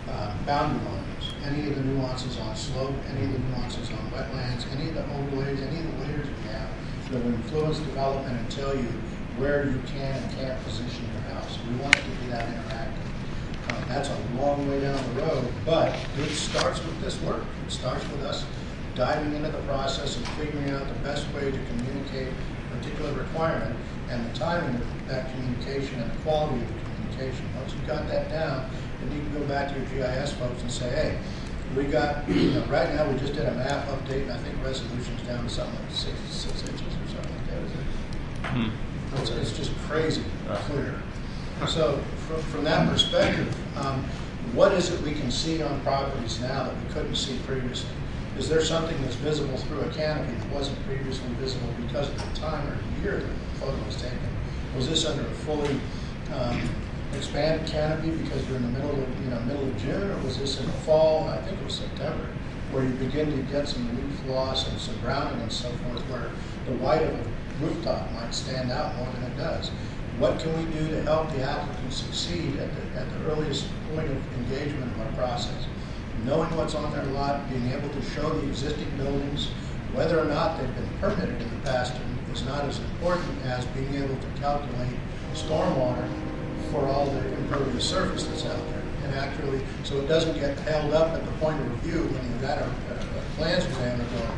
uh, boundary lines, any of the nuances on slope, any of the nuances on wetlands, any of the overlays, any of the layers we have that will influence development and tell you where you can and can't position your house. We want it to be that interactive. Um, that's a long way down the road, but it starts with this work. It starts with us diving into the process and figuring out the best way to communicate a particular requirement and the timing of that communication and the quality of the communication. Once you've got that down, then you can go back to your G I S folks and say, hey, we got, you know, right now we just did a map update, and I think resolution's down to something like six, six inches or something like that, is it? Hmm. It's, it's just crazy clear. So from, from that perspective, um, what is it we can see on properties now that we couldn't see previously? Is there something that's visible through a canopy that wasn't previously visible because of the time or the year that the photo was taken? Was this under a fully um, expanded canopy because you're in the middle of, you know, middle of June, or was this in the fall? I think it was September, where you begin to get some leaf loss and some browning and so forth, where the white of a rooftop might stand out more than it does. What can we do to help the applicant succeed at the, at the earliest point of engagement of our process? Knowing what's on their lot, being able to show the existing buildings, whether or not they've been permitted in the past is not as important as being able to calculate stormwater for all the impervious surface that's out there. And actually, so it doesn't get held up at the point of review when you've got a, a, a plans examiner going,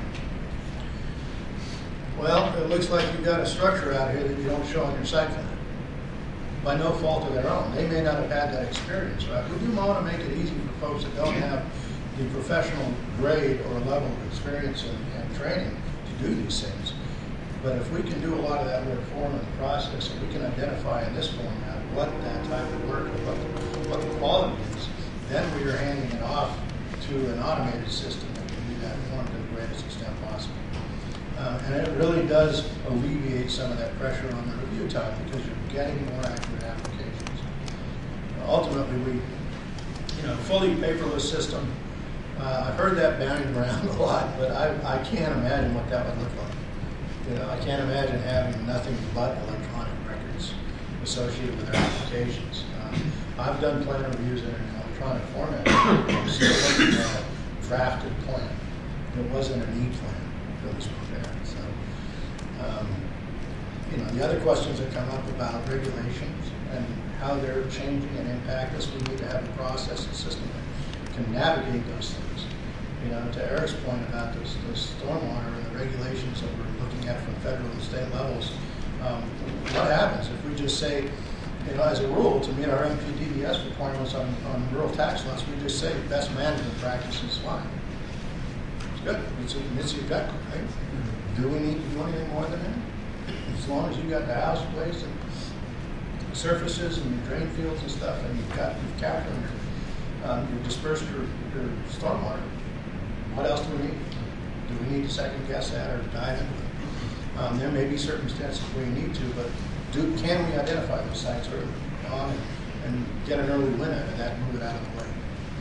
well, it looks like you've got a structure out here that you don't show on your site plan. By no fault of their own. They may not have had that experience, right? We do want to make it easy for folks that don't have the professional grade or level of experience and, and training to do these things. But if we can do a lot of that work for them in the process, and we can identify in this format what that type of work or what the, what the quality is, then we are handing it off to an automated system that can do that for them to the greatest extent possible. Uh, and it really does alleviate some of that pressure on the review time because you're getting more accurate applications. Ultimately, we, you know, fully paperless system, uh, I've heard that bandied around a lot, but I, I can't imagine what that would look like. You know, I can't imagine having nothing but electronic records associated with our applications. Um, I've done plan reviews in an electronic format. I'm still looking at a drafted plan. It wasn't an e-plan that was prepared. So, um, you know, the other questions that come up about regulations and how they're changing and impact us, we need to have a process and system that can navigate those things. You know, to Eric's point about this, this stormwater and the regulations that we're looking at from federal and state levels, um, what happens if we just say, you know, as a rule, to meet our M P D D S requirements on, on rural tax lots, we just say best management practices fine. It's good. It's, a, it's the objective, right? Do we need to do anything more than that? As long as you got the house placed and the surfaces and your drain fields and stuff, and you've got you've captured your, um, you've dispersed your, your stormwater. What else do we need? Do we need to second guess that or dive into it? Um, there may be circumstances where you need to, but do can we identify those sites early on and, and get an early win out of that and move it out of the way?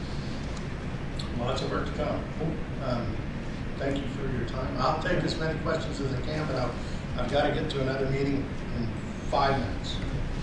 Lots of work to come. Um, thank you for your time. I'll take as many questions as I can, but I'll, I've got to get to another meeting in five minutes.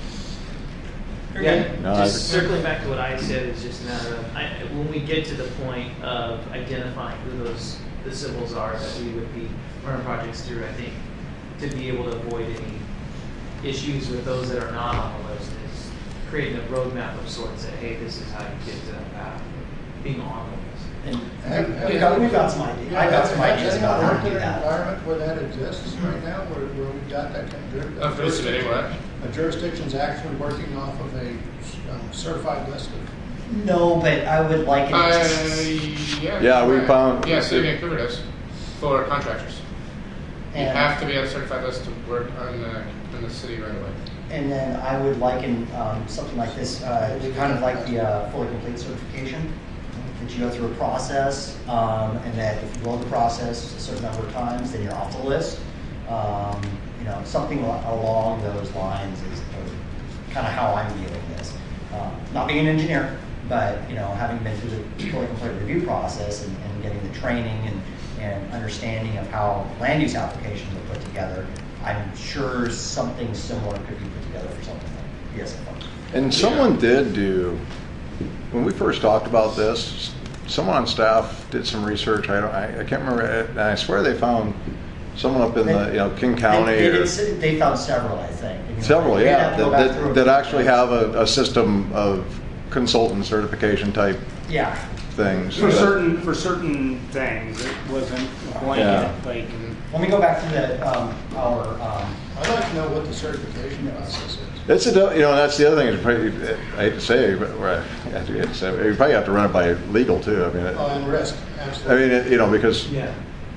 Yeah. No, I- Just circling back to what I said, is just a matter of, I, when we get to the point of identifying who those, the civils are that we would be running projects through, I think, to be able to avoid any issues with those that are not on the list is creating a roadmap of sorts that, hey, this is how you get to that path, being on the list. And we've got, we've got some ideas. I've got some ideas about how to do An that. environment where that exists right now, where, where we've got that kind of Of this committee, what? a jurisdiction's actually working off of a um, certified list of. No, but I would like it Uh, to. yeah. Yeah, we right. found- Yeah, City of Vancouver does for contractors. You And- have to be on a certified list to work on the, in the city right away. And then I would liken um, something like this, uh, kind of like the uh, fully complete certification, that you go through a process, um, and that if you go through the process a certain number of times, then you're off the list. Um, you know, something al- along those lines is kind of how I'm viewing this. Um, not being an engineer, but you know, having been through the fully complete review process and, and getting the training and, and understanding of how land use applications are put together, I'm sure something similar could be put together for something like P S F. And someone did do when we first talked about this, someone on staff did some research. I don't, I, I can't remember, and I swear they found someone up in the, you know, King County. They, they, or, did s- they found several, I think. You know, several, we'd yeah, have to go that, back through that, it. that actually have a, a system of consultant certification type Yeah. things. For certain, for certain things, it wasn't a blanket, Yeah. like, When we go back to the, um, our, um, I'd like to know what the certification process is. It's a, you know, that's the other thing. Is probably, I hate to say, but well, I hate to say, you probably have to run it by legal too. I mean, it, Oh, and risk, I absolutely. mean, it, you know, because Yeah.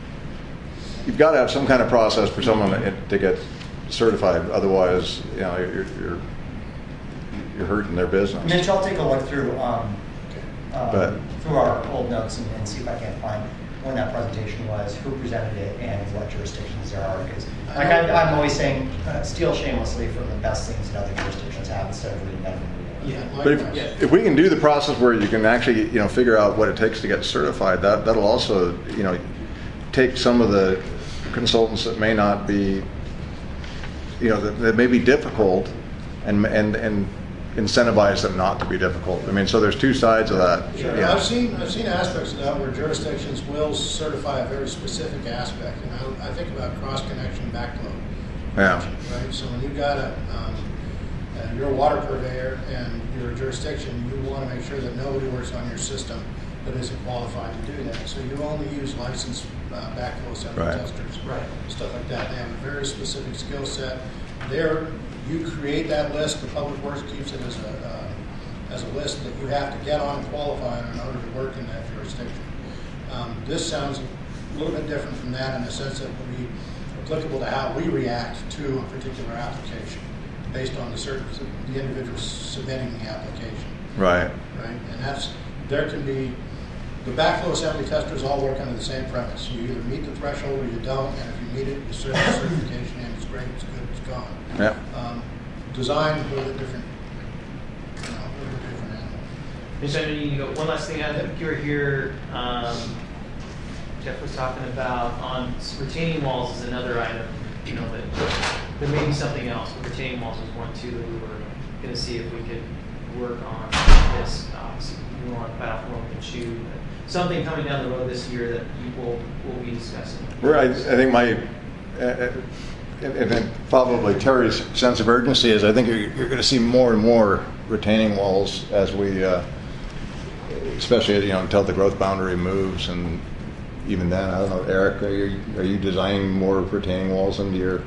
you've got to have some kind of process for someone to, to get certified. Otherwise, you know, you're you're, you're hurting their business. Mitch, I'll take a look through, um, But- um, through our old notes and, and see if I can find when that presentation was, who presented it, and what jurisdictions there are. Because, like I, I'm always saying, uh, steal shamelessly from the best things that other jurisdictions have instead of reinventing the wheel. Yeah. But if, Likewise. if we can do the process where you can actually, you know, figure out what it takes to get certified, that that'll also, you know, take some of the consultants that may not be, you know, that, that may be difficult, and and and incentivize them not to be difficult. I mean, so there's two sides of that. Sure. you know. I've seen, I've seen aspects of that where jurisdictions will certify a very specific aspect. And I, I think about cross-connection backflow. Yeah. Right, so when you've got a, um, uh, you're a water purveyor and you're a jurisdiction, you want to make sure that nobody works on your system that isn't qualified to do that. So you only use licensed uh, backflow sample Right. testers. Right. Stuff like that. They have a very specific skill set. There, you create that list, the Public Works keeps it as a, uh, as a list that you have to get on and qualify in order to work in that jurisdiction. Um, this sounds a little bit different from that in the sense that it would be applicable to how we react to a particular application based on the certain, the individual submitting the application, Right. right? And that's, there can be, the backflow assembly testers all work under the same premise. You either meet the threshold or you don't, and if you meet it, you serve the certification and it's great, it's good, it's gone. Yeah. Um, design is a little bit different, you know, a little bit different animal. Mitch, I know you go, one last thing, I think you were here, um, Jeff was talking about on retaining walls is another item, you know, that there may be something else, but retaining walls was one too that we were gonna see if we could work on this. Obviously, we want platform and shoe, but something coming down the road this year that people will be discussing. Where I, I think my, uh, and, and probably Terry's sense of urgency is, I think you're, you're going to see more and more retaining walls as we, uh, especially you know until the growth boundary moves, and even then, I don't know, Eric, are you are you designing more retaining walls into your?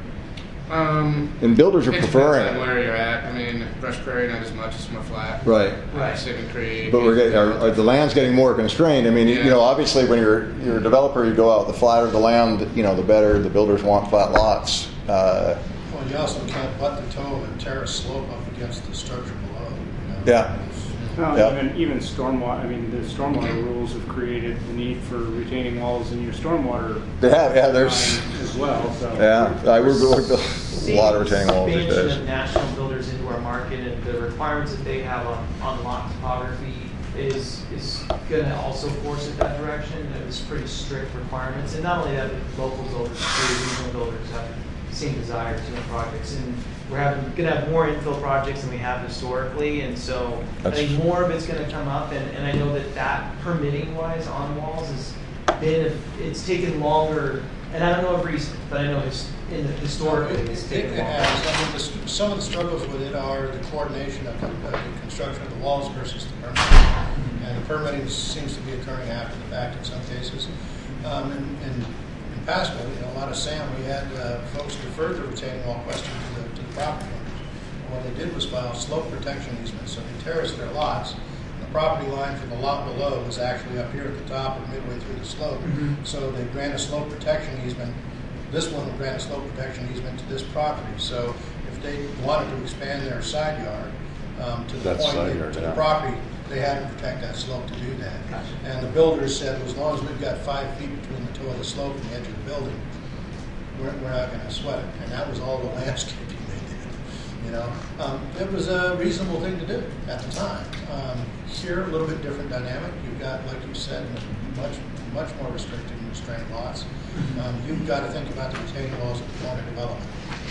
Um, And builders are it preferring depends on it, where you're at. I mean, Brush Prairie not as much, it's more flat. right? Right. Saving Creek. But we're getting, our, our, the land's getting more constrained. I mean, you Yeah. know, obviously when you're you're a developer, you go out, the flatter the land, you know, the better. The builders want flat lots. Uh, Well, you also can't butt the toe and terrace slope up against the structure below, you know? Yeah. well, Yeah. even, even stormwater, I mean, the stormwater rules have created the need for retaining walls in your stormwater they have, yeah. There's, line as well, so. yeah. I we're going to a lot of retaining walls these Expansion days. of national builders into our market and the requirements that they have on, on lot topography is is going to also force it that direction. There's pretty strict requirements, and not only that, but local builders, too, regional builders have the same desire to do projects. And we're having going to have more infill projects than we have historically, and so That's- I think more of it's going to come up. And, and I know that that permitting wise on walls has been it's taken longer. And I don't know of recent, but I know his, in the historically It- it's it- taken it longer. has. I mean, the s- some of the struggles with it are the coordination of the, of the construction of the walls versus the permitting. And the permitting seems to be occurring after the fact in some cases. Um, in, in, in Pasco, you know, a lot of SAM, we had uh, folks defer the retaining wall question to the, to the property owners. And what they did was file slope protection easements, so they terraced their lots. The property line for the lot below was actually up here at the top or midway through the slope. Mhm. So they grant a slope protection easement. This one will grant a slope protection easement to this property. So if they wanted to expand their side yard um, to the That's point side that- yard, to yeah. the property, they had to protect that slope to do that. Gotcha. And the builders said, well, as long as we've got five feet between the toe of the slope and the edge of the building, we're, we're not going to sweat it. And that was all the landscaping they did. You know, um, it was a reasonable thing to do at the time. Um, here, a little bit different dynamic. You've got, like you said, much much more restricted and restrained lots. Um, you've got to think about the retaining walls at the point of development.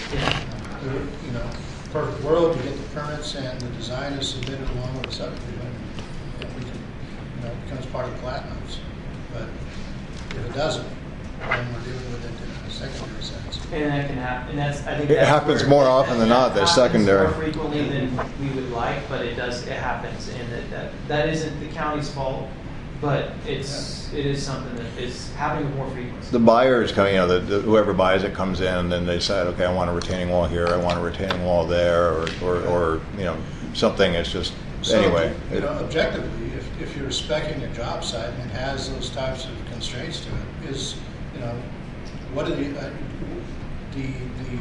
Yeah. You know, perfect world, you get the permits and the design is submitted along with the subdivision. becomes part of the plat notes. But if it doesn't, then we're dealing with it in a secondary sense. And that can happen, and that's, I think It that's happens where- more often than not, that that's happens secondary. more frequently than we would like, but it does, it happens, and that, that, that isn't the county's fault, but it's, it is something that is happening with more frequency. The buyers come, you know, the, the, whoever buys it comes in and then they decide, okay, I want a retaining wall here, I want a retaining wall there, or, or, or you know, something. It's just, So, anyway. you know, objectively, if, if you're speccing a job site and it has those types of constraints to it, is, you know, what are the, uh, the, the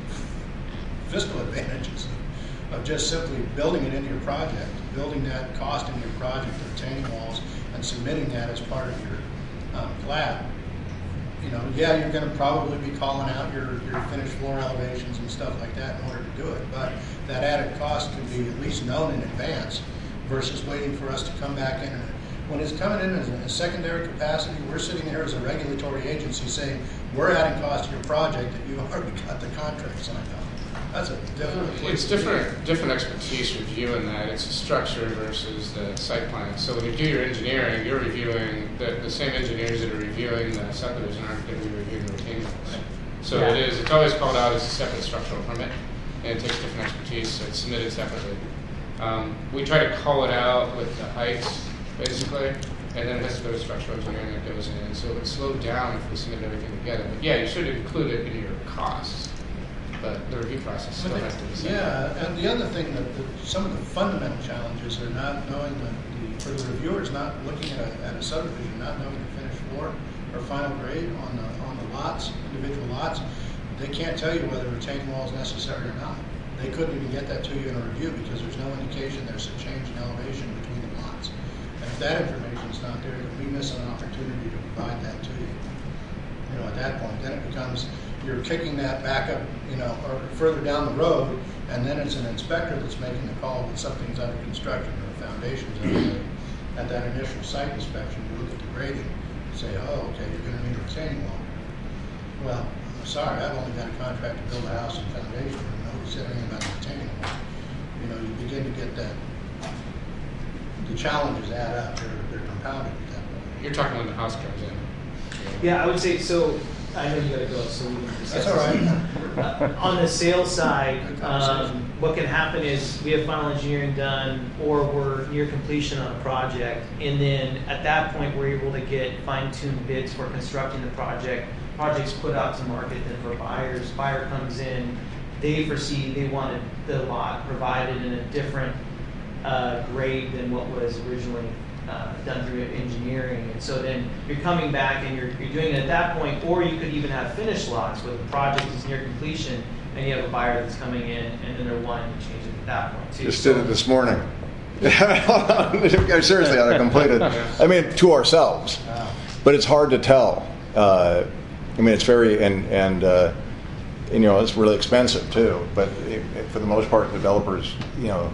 fiscal advantages of just simply building it into your project, building that cost into your project, the retaining walls, and submitting that as part of your um, plat? You know, yeah, you're going to probably be calling out your, your finished floor elevations and stuff like that in order to do it, but that added cost can be at least known in advance versus waiting for us to come back in. And when it's coming in as a secondary capacity, we're sitting here as a regulatory agency saying, we're adding cost to your project that you've already got the contract signed on. That's a different place. It's to be. different, different expertise reviewing that. It's a structure versus the site plan. So when you do your engineering, you're reviewing, the, the same engineers that are reviewing the subdivision aren't going to be reviewing the retaining walls. So Yeah. it is, it's always called out as a separate structural permit, and it takes different expertise, so it's submitted separately. Um, we try to call it out with the heights, basically, and then it has to go to structural engineering that goes in. So it would slow down if we submit everything together. But yeah, you should include it in your costs. But the review process still has to be the same. Yeah, and the other thing that, that some of the fundamental challenges are not knowing the, the for the reviewers not looking at a, at a subdivision, not knowing the finished floor or final grade on the on the lots, individual lots. They can't tell you whether retaining wall is necessary or not. They couldn't even get that to you in a review because there's no indication there's a change in elevation between the lots. And if that information is not there, then we miss an opportunity to provide that to you. You know, at that point, then it becomes you're kicking that back up, you know, or further down the road, and then it's an inspector that's making the call that something's under construction or the foundation's under. At that initial site inspection, you look at the grading, and say, oh, okay, you're going to need a retaining wall. Well, I'm sorry, I've only got a contract to build a house and foundation, and nobody said anything about the retaining wall. You know, you begin to get that. The challenges add up; they're, they're compounded at that point. You're talking when the house comes in. Yeah, I would say, so, I know you gotta go, so we can discuss. That's all right. Uh, On the sales side, Good um, conversation. what can happen is we have final engineering done, or we're near completion on a project, and then at that point, we're able to get fine-tuned bids for constructing the project. Project's put out to market, then for buyers, buyer comes in, they foresee they wanted the lot provided in a different uh, grade than what was originally uh, done through engineering. And so then you're coming back and you're, you're doing it at that point, or you could even have finished lots where the project is near completion and you have a buyer that's coming in and then they're wanting to change it at that point too. Just did it this morning. Seriously, I completed. I mean, to ourselves, but it's hard to tell. Uh, I mean, it's very and and, uh, and you know it's really expensive too. But it, it, for the most part, developers, you know,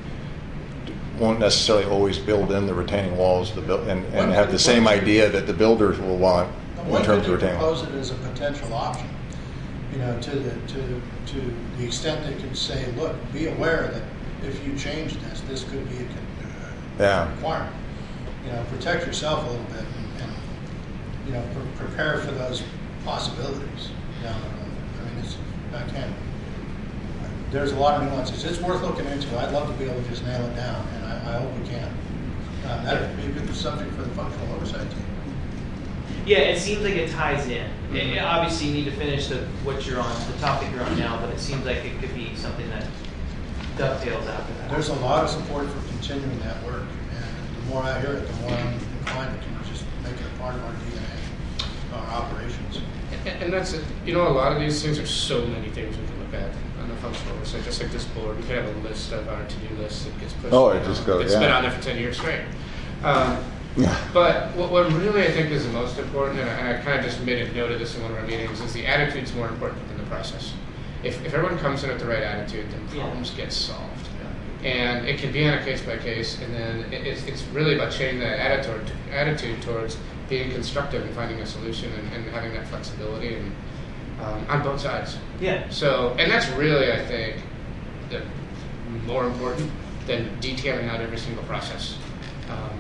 won't necessarily always build in the retaining walls, the build, and, and have the same idea that the builders will want in One terms could of retaining walls. propose it as a potential option, you know, to the to to the extent they could say, look, be aware that if you change this, this could be a con- uh, Yeah. requirement. You know, protect yourself a little bit and, and you know, pre- prepare for those possibilities down the road. I mean, it's I can't. There's a lot of nuances. It's worth looking into. I'd love to be able to just nail it down, and I, I hope we can. Um, that would be a good subject for the functional oversight team. Yeah, it seems like it ties in. It- it- obviously, you need to finish the what you're on, the topic you're on now, but it seems like it could be something that dovetails after that. There's a lot of support for continuing that work, and the more I hear it, the more I'm inclined to just make it a part of our D N A, our operations. And, and that's it. You know, a lot of these things are so many things we can look at on the functional oversight. Just like this board, we could have a list of our to-do list that gets pushed. Oh, it down. just goes, It's been yeah. on there for ten years straight. Um, Yeah. But what, what really I think is the most important, and I, and I kind of just made a note of this in one of our meetings, is the attitude's more important than the process. If, if everyone comes in with the right attitude, then Yeah. problems get solved. And it can be on a case by case, and then it, it's, it's really about changing that attitude, attitude towards being constructive and finding a solution and, and having that flexibility and um, on both sides. Yeah. So, and that's really, I think, the more important than detailing out every single process. Um,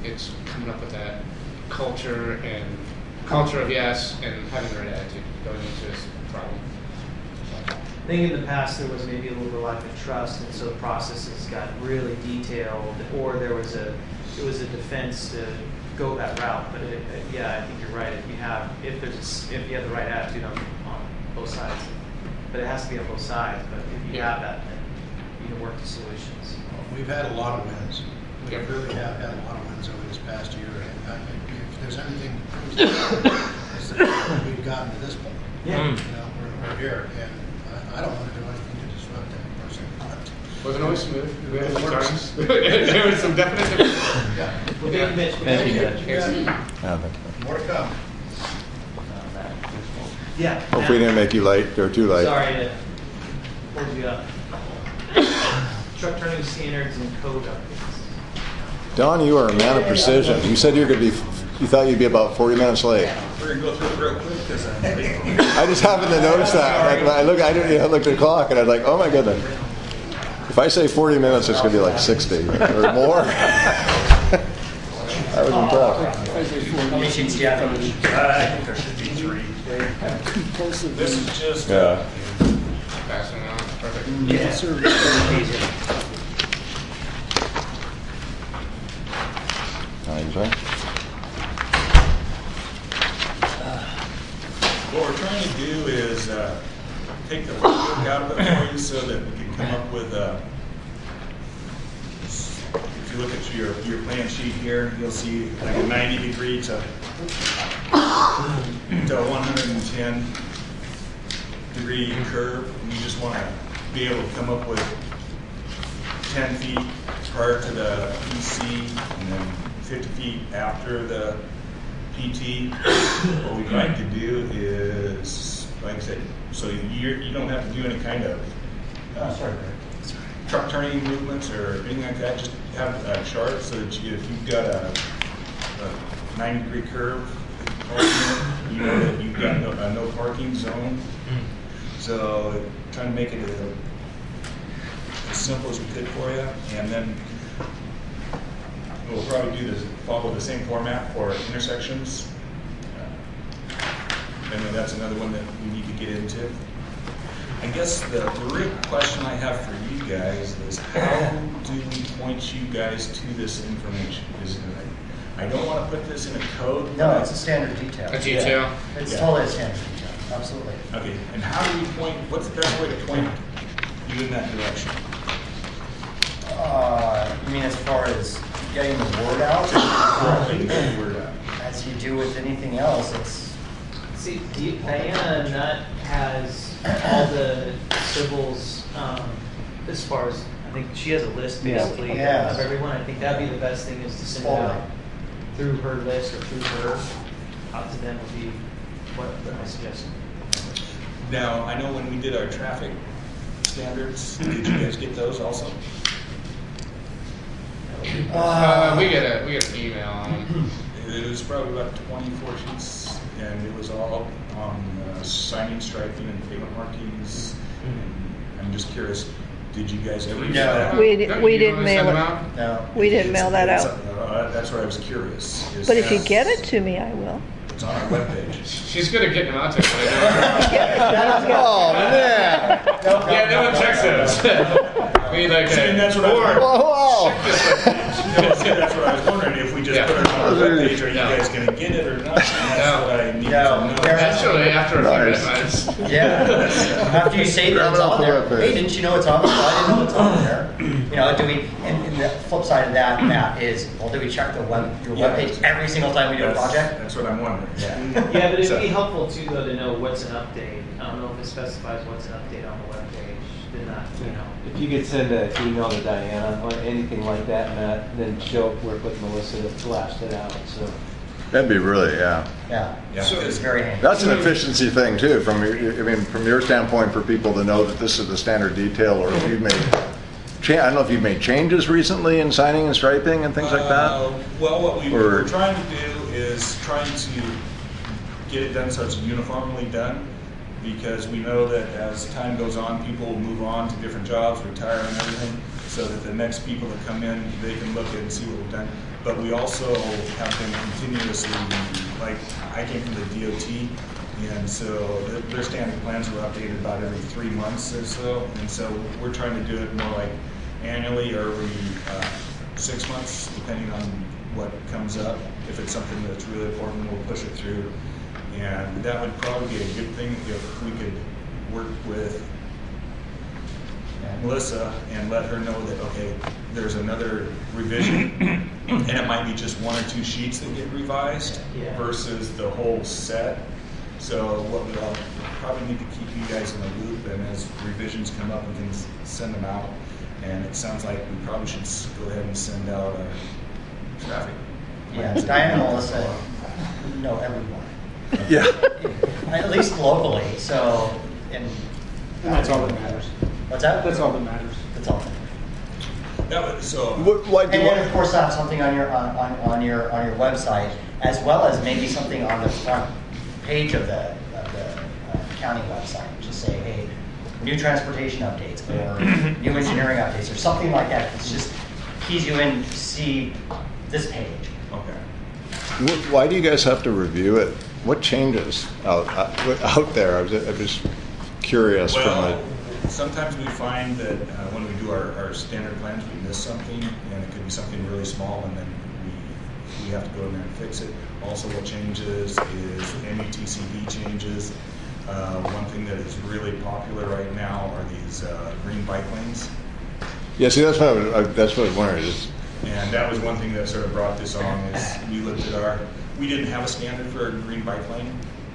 it's coming up with that culture and culture of yes and having the right attitude going into this problem. I think in the past there was maybe a little lack of trust, and so processes got really detailed, or there was a it was a defense to go that route. But it, it, yeah, I think you're right. If you have if there's a s if you have the right attitude on, on both sides, but it has to be on both sides. But if you Yeah. have that, then you can work to solutions. We've had a lot of wins. We Yep. really have had a lot of wins over this past year. And I think if there's anything that proves that, it's that we've gotten to this point. Yeah. You know, we're, we're here, and I, I don't want to do anything to disrupt that personally. Wasn't always smooth. We had It some works. times. There was some definite differences. Yeah. Well, thank you, Mitch. Thank you, guys. Yeah, thank you. More to come. Yeah. Hope we didn't make you late or too late. Sorry to hold you up. Truck turning standards and code updates. Don, you are a man of precision. You said you were going to be, you thought you'd be about forty minutes late. We're gonna go through it real quick because I'm late. I just happened to notice that. Like, when I look, I didn't you know, look at the clock, and I was like, oh my goodness. If I say forty minutes, it's going to be like sixty or more. I was impressed. How many sheets do you have? I think there should be three. This is just, Yeah. uh, Passing it on. Perfect. Thanks, right? what we're trying to do is uh, take the workbook out of it for you so that we can come up with a, if you look at your, your plan sheet here, you'll see like a ninety degree to, to a one hundred ten degree curve. And you just want to be able to come up with ten feet prior to the P C and then fifty feet after the P T. What we'd like to do is, like I said, so you you don't have to do any kind of uh, Oh, sorry. truck turning movements or anything like that. Just have a chart so that you, if you've got a, a ninety degree curve, you know that you've got no, a no parking zone. So trying to make it as, as simple as we could for you, and then we'll probably do this, follow the same format for intersections. Uh, and then that's another one that we need to get into. I guess the, the real question I have for you guys is how do we point you guys to this information? Is it, I don't want to put this in a code. No, it's a standard detail. A detail. It's Yeah. totally a standard detail, absolutely. Okay, and how do we point, what's the best way to point you in that direction? Uh, you mean as far as getting the word out? Correctly, get the word out. As you do with anything else, it's, See, Di- Diana Nutt has all the civils, um, as far as, I think she has a list Yeah. basically Yeah. of everyone. I think that'd be the best thing is to send it out through her list or through her, out to them would be what my suggestion. Now, I know when we did our traffic standards, did you guys get those also? Uh, we get a we get an email on them. It was probably about twenty-four sheets, and it was all on uh, signing, striping, and pavement markings. And I'm just curious, did you guys ever get No. that? We di- Don't we you didn't normally send mail them it. out? no. We didn't mail that It's- out. uh, That's where I was curious. is But if you that- get it to me, I will. It's on our webpage. She's good at getting them out to us. but I don't- Oh, man. Yeah, no one checks those. We need like See, and a that's what I was board. Whoa, Yeah, well, see, that's what I was wondering, if we just Yeah. put it on our webpage, are you No. guys gonna get it or not? And that's No. what I need to No. know. There has- Actually, after a few Nice. minutes. Yeah. After you say that Grab it's it off on the there, webpage. hey, didn't you know it's on there? Well, I didn't know it's on there. You know, do we, and, and the flip side of that, Matt, is, well, do we check the web, your Yeah. webpage every single time we do a That's- project? That's what I'm wondering. Yeah. Yeah, but it'd So- be helpful too, though, to know what's an update. I don't know if it specifies what's an update on the webpage, then that, you know. If you could send an email to Diana or anything like that, Matt, then she'll work with Melissa to blast it out, so. that'd be really, yeah. Yeah. Yeah, So it's very handy. That's an efficiency thing too, from your, I mean, from your standpoint, for people to know that this is the standard detail, or if you've made, cha- I don't know if you've made changes recently in signing and striping and things like Uh, that? Well, what we, Or- we're trying to do is trying to get it done so it's uniformly done. because we know that as time goes on, people will move on to different jobs, retire and everything, so that the next people that come in, they can look at and see what we've done. But we also have been continuously, like, I came from the D O T, and so their- their standing plans were updated about every three months or so, and so we're trying to do it more like annually or every uh, six months, depending on what comes up. If it's something that's really important, we'll push it through. And that would probably be a good thing if we could work with Melissa and let her know that, okay, there's another revision, and it might be just one or two sheets that get revised Yeah. versus the whole set. So what we'll probably need to keep you guys in the loop, and as revisions come up, we can s- send them out. And it sounds like we probably should s- go ahead and send out our traffic. Yeah, Diane and Melissa know everyone, Yeah. at least locally, so, and. And that's all that matters. What's that? That's all that matters. That's all. That was, so. What, why, And do then, I- of course, have something on your, on, on on your, on your website, as well as maybe something on the front page of the, of the uh, county website, just say, hey, new transportation updates, or new engineering updates, or something like that. It's just keys you in to see this page. Okay. Wh- Why do you guys have to review it? What changes out out out there? I was, I was curious from Well, the. sometimes we find that uh, when we do our, our standard plans, we miss something, and it could be something really small, and then we we have to go in there and fix it. Also, what changes is M E T C B changes. Uh, one thing that is really popular right now are these uh, green bike lanes. Yeah, see, that's what I was, I, that's what I was wondering. Is, And that was one thing that sort of brought this on, is we looked at our, we didn't have a standard for a green bike lane.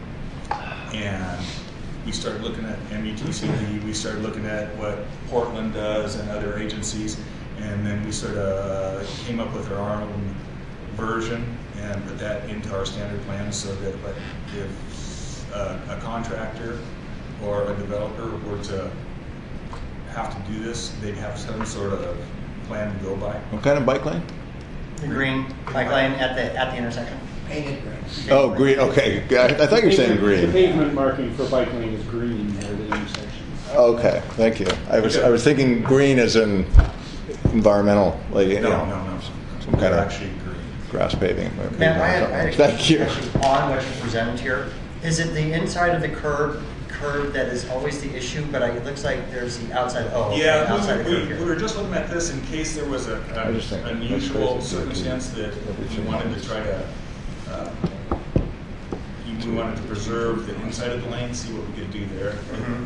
And we started looking at M E T C B, we started looking at what Portland does and other agencies, and then we sort of came up with our own version and put that into our standard plans, so that like, if uh, a contractor or a developer were to have to do this, they'd have some sort of plan to go by. what kind of bike lane? The green bike lane at the, at the intersection. Painted green. Oh, green. Okay, I, I thought you were saying The green. pavement marking for bike lane is green near the intersection. Okay, thank you. I was I was thinking green as in environmental, like you No, know, no, no. some kind They're of actually green. grass paving. Matt, I had, I had a Thank you. question on what you presented here. Is it the inside of the curb, curb that is always the issue, but I, it looks like there's the outside, oh, okay, Yeah, outside the we, curb we, we here. were just looking at this in case there was a, I just think an that's unusual crazy. circumstance that we wanted to try to, uh, we wanted to preserve the inside of the lane, see what we could do there. Mhm.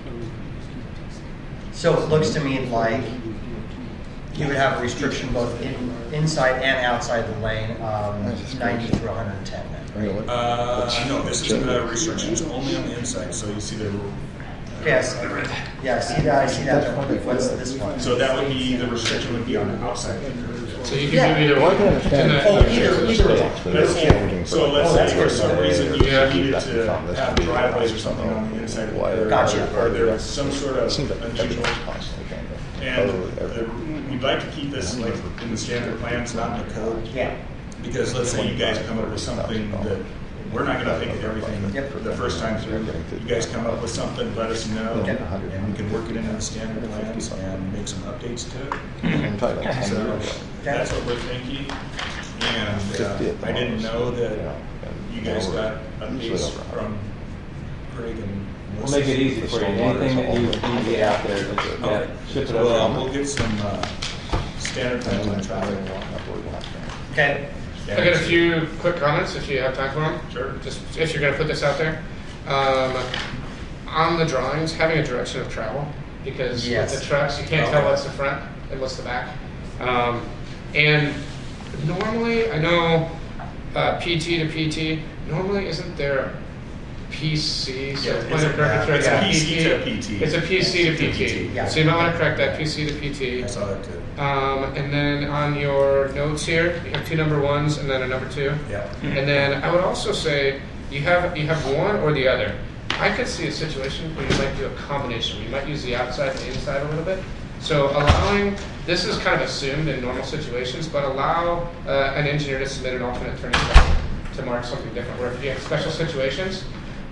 So it looks to me like you would have a restriction both in, inside and outside the lane, um, ninety through one hundred ten. then. Uh, no, this is uh, restrictions only on the inside, so you see the, Yes, yeah, I see that, I see that. What's this one? so that would be, the restriction would be on the outside of the curb. So you Yeah. can do either Well, I one. can understand. And Oh, then- either, either one. Let's- changing So let's Oh, say that's for good. some reason you Yeah. needed to have driveways or something on the inside of the curb. Gotcha. Or there was some sort of Seems like unusual. constantly changing. And Totally. uh, we'd like to keep this like in the standard plans, not in the code. Yeah. Because let's say you guys come up with something that, we're not gonna think of everything Yep. the first time through. You guys come up with something, let us know, Okay. and we can work it into the standard plans and make some updates to it. I'm talking about ten So, years ago. that's what we're thinking. And fifty uh, at the I didn't most, know that you know, you and guys over- got usually updates over a hundred. from Craig and We'll make it easy The for you. stormwater Anything that is you all need to get out there, just yeah, Okay. ship it Well, over. we'll get some uh, standard plans on traffic. Okay. I got a few quick comments if you have time for them. Sure. Just if you're going to put this out there. Um, on the drawings, having a direction of travel, because Yes. with the trucks, you can't Okay. tell what's the front and what's the back. Um, and normally, I know uh, P T to P T, normally isn't there a P C, so Yeah, point it's of a- correction, it's a yeah, P C to P T. It's a P C to P T. Yeah. So you might want to correct that, P C to P T. I saw that too. Um, and then on your notes here, you have two number ones and then a number two. Yeah. And then I would also say you have you have one or the other. I could see a situation where you might do a combination. You might use the outside and the inside a little bit. So allowing, this is kind of assumed in normal situations, but allow uh, an engineer to submit an alternate turning point to mark something different. Where if you have special situations,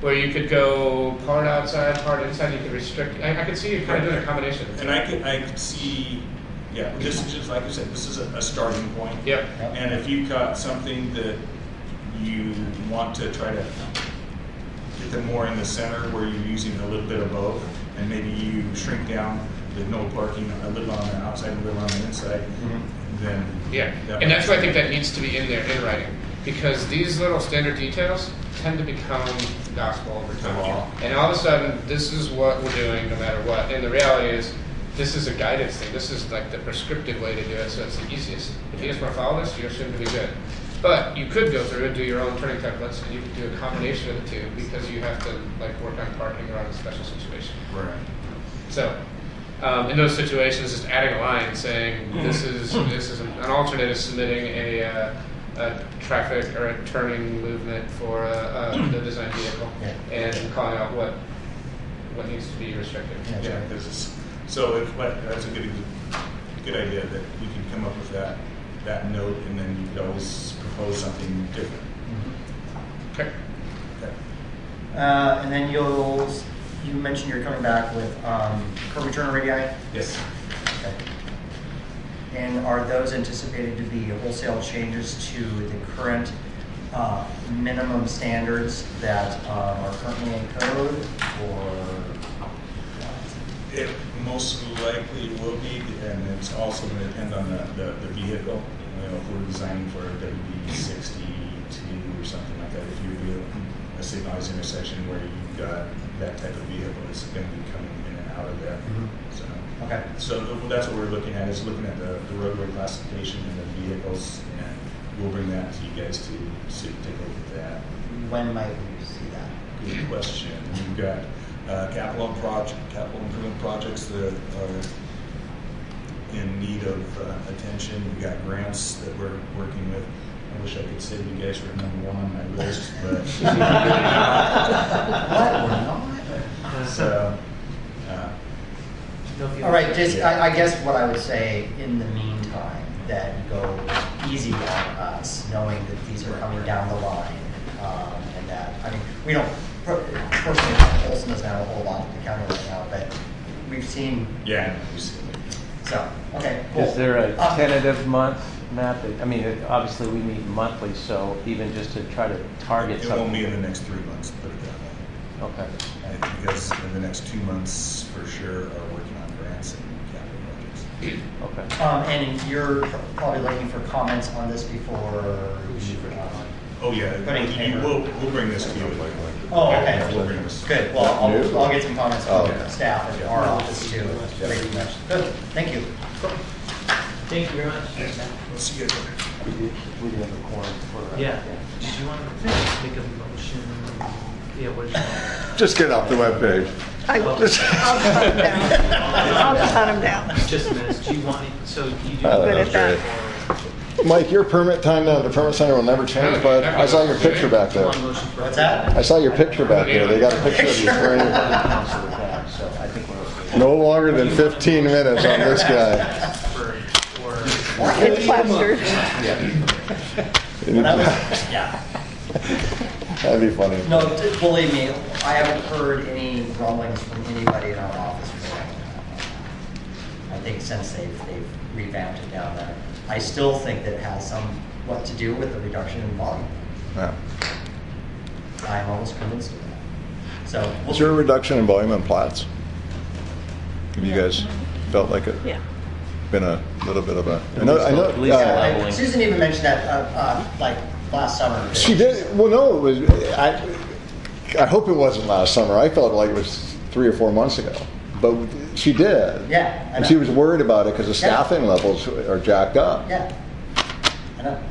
where you could go part outside, part inside. You could restrict. I, I could see you kind of doing a combination. And I could, I could see, yeah, this is just, like I said, this is a, a starting point. Yep. And if you've got something that you want to try to get them more in the center where you're using a little bit of both, and maybe you shrink down the no parking, I live on the outside and live on the inside, mm-hmm. then. Yeah, that and that's why I think sense. that needs to be in there in writing, because these little standard details tend to become gospel over time. Law. And all of a sudden, this is what we're doing no matter what. And the reality is, this is a guidance thing. This is like the prescriptive way to do it, so it's the easiest. If you just want to follow this, you're assumed to be good. But you could go through and do your own turning templates, and you could do a combination of the two, because you have to like work on parking around a special situation. Right. So, um, in those situations, just adding a line saying this is this is an, an alternate is submitting a, uh, a traffic or a turning movement for uh, uh, the design vehicle, Yeah. and calling out what what needs to be restricted. Yeah. Yeah, this is, so if, like, that's a good, good idea that we can come up with that, that note, and then you could always propose something different. Okay. Okay. Uh, and then you'll, you mentioned you're coming back with um, curb return radii? Yes. Okay. And are those anticipated to be wholesale changes to the current uh, minimum standards that um, are currently in code, or? It most likely will be, and it's also going to depend on the, the, the vehicle. You know, if we're designing for a W B sixty-two or something like that, if you're doing a signalized intersection where you've got that type of vehicle, it's going to be coming in and out of there. Mm-hmm. So, Okay. so that's what we're looking at, is looking at the, the roadway classification and the vehicles, and we'll bring that to you guys to see, take a look at that. When might we see that? Good question. We've got uh, capital project, capital improvement projects that are in need of uh, attention. We've got grants that we're working with. I wish I could say you guys were number one on my list, but What? We're not? so. Uh, All right, just, I, I guess what I would say in the meantime, that you go easy on us, knowing that these are coming down the line, um, and that, I mean, we don't, per- personally, Olson doesn't have a whole lot to the county right now, but we've seen, yeah, we see. so, okay, cool. Is there a Uh, tentative month, Matt? that- I mean, it- obviously, we meet monthly, so even just to try to target It something. won't be in the next three months, put it that way. Okay. I think that's in the next two months for sure are working on grants and capital projects. Okay. Um, and you're probably looking for comments on this before you, uh, Oh, yeah, Putting you- paper. we'll, we'll bring this to you. Oh, Yeah, okay. We'll bring this. Good, well, I'll, I'll get some comments Oh, from okay. staff at our office too. Pretty much. Good, thank you. Thank you very much. We'll see you guys later. We did, we did have a quorum for. uh, Yeah. Did you want to make a motion? Yeah, what did you want? Just get off the webpage. I- I'll just hunt him down. I'll just hunt him down. Just a minute. Do you want it, so you do. Oh, Good that's at that. great. Mike, your permit time down at the permit center will never change, but I saw your picture back there. One motion for- What's that? I saw your picture back there. They got a picture of you swearing. Council with that, so I think we're okay. No longer than fifteen minutes on this guy. For, for. It's plastered. But I was- Yeah. That'd be funny. No, t- believe me, I haven't heard any rumblings from anybody in our office regarding that. I think since they've, they've revamped it down there. I still think that it has some, what to do with the reduction in volume. Yeah. I'm almost convinced of that. So. we'll- Is there a reduction in volume on plats? Have you guys felt like it? Yeah. Been a little bit of a, I know, I know. At least uh, Yeah, leveling. I- Susan even mentioned that, uh, uh, like, last summer. She did, well, no, it was, I, I hope it wasn't last summer. I felt like it was three or four months ago. But she did. Yeah, I And know. she was worried about it because the Yeah. staffing levels are jacked up. Yeah. I know.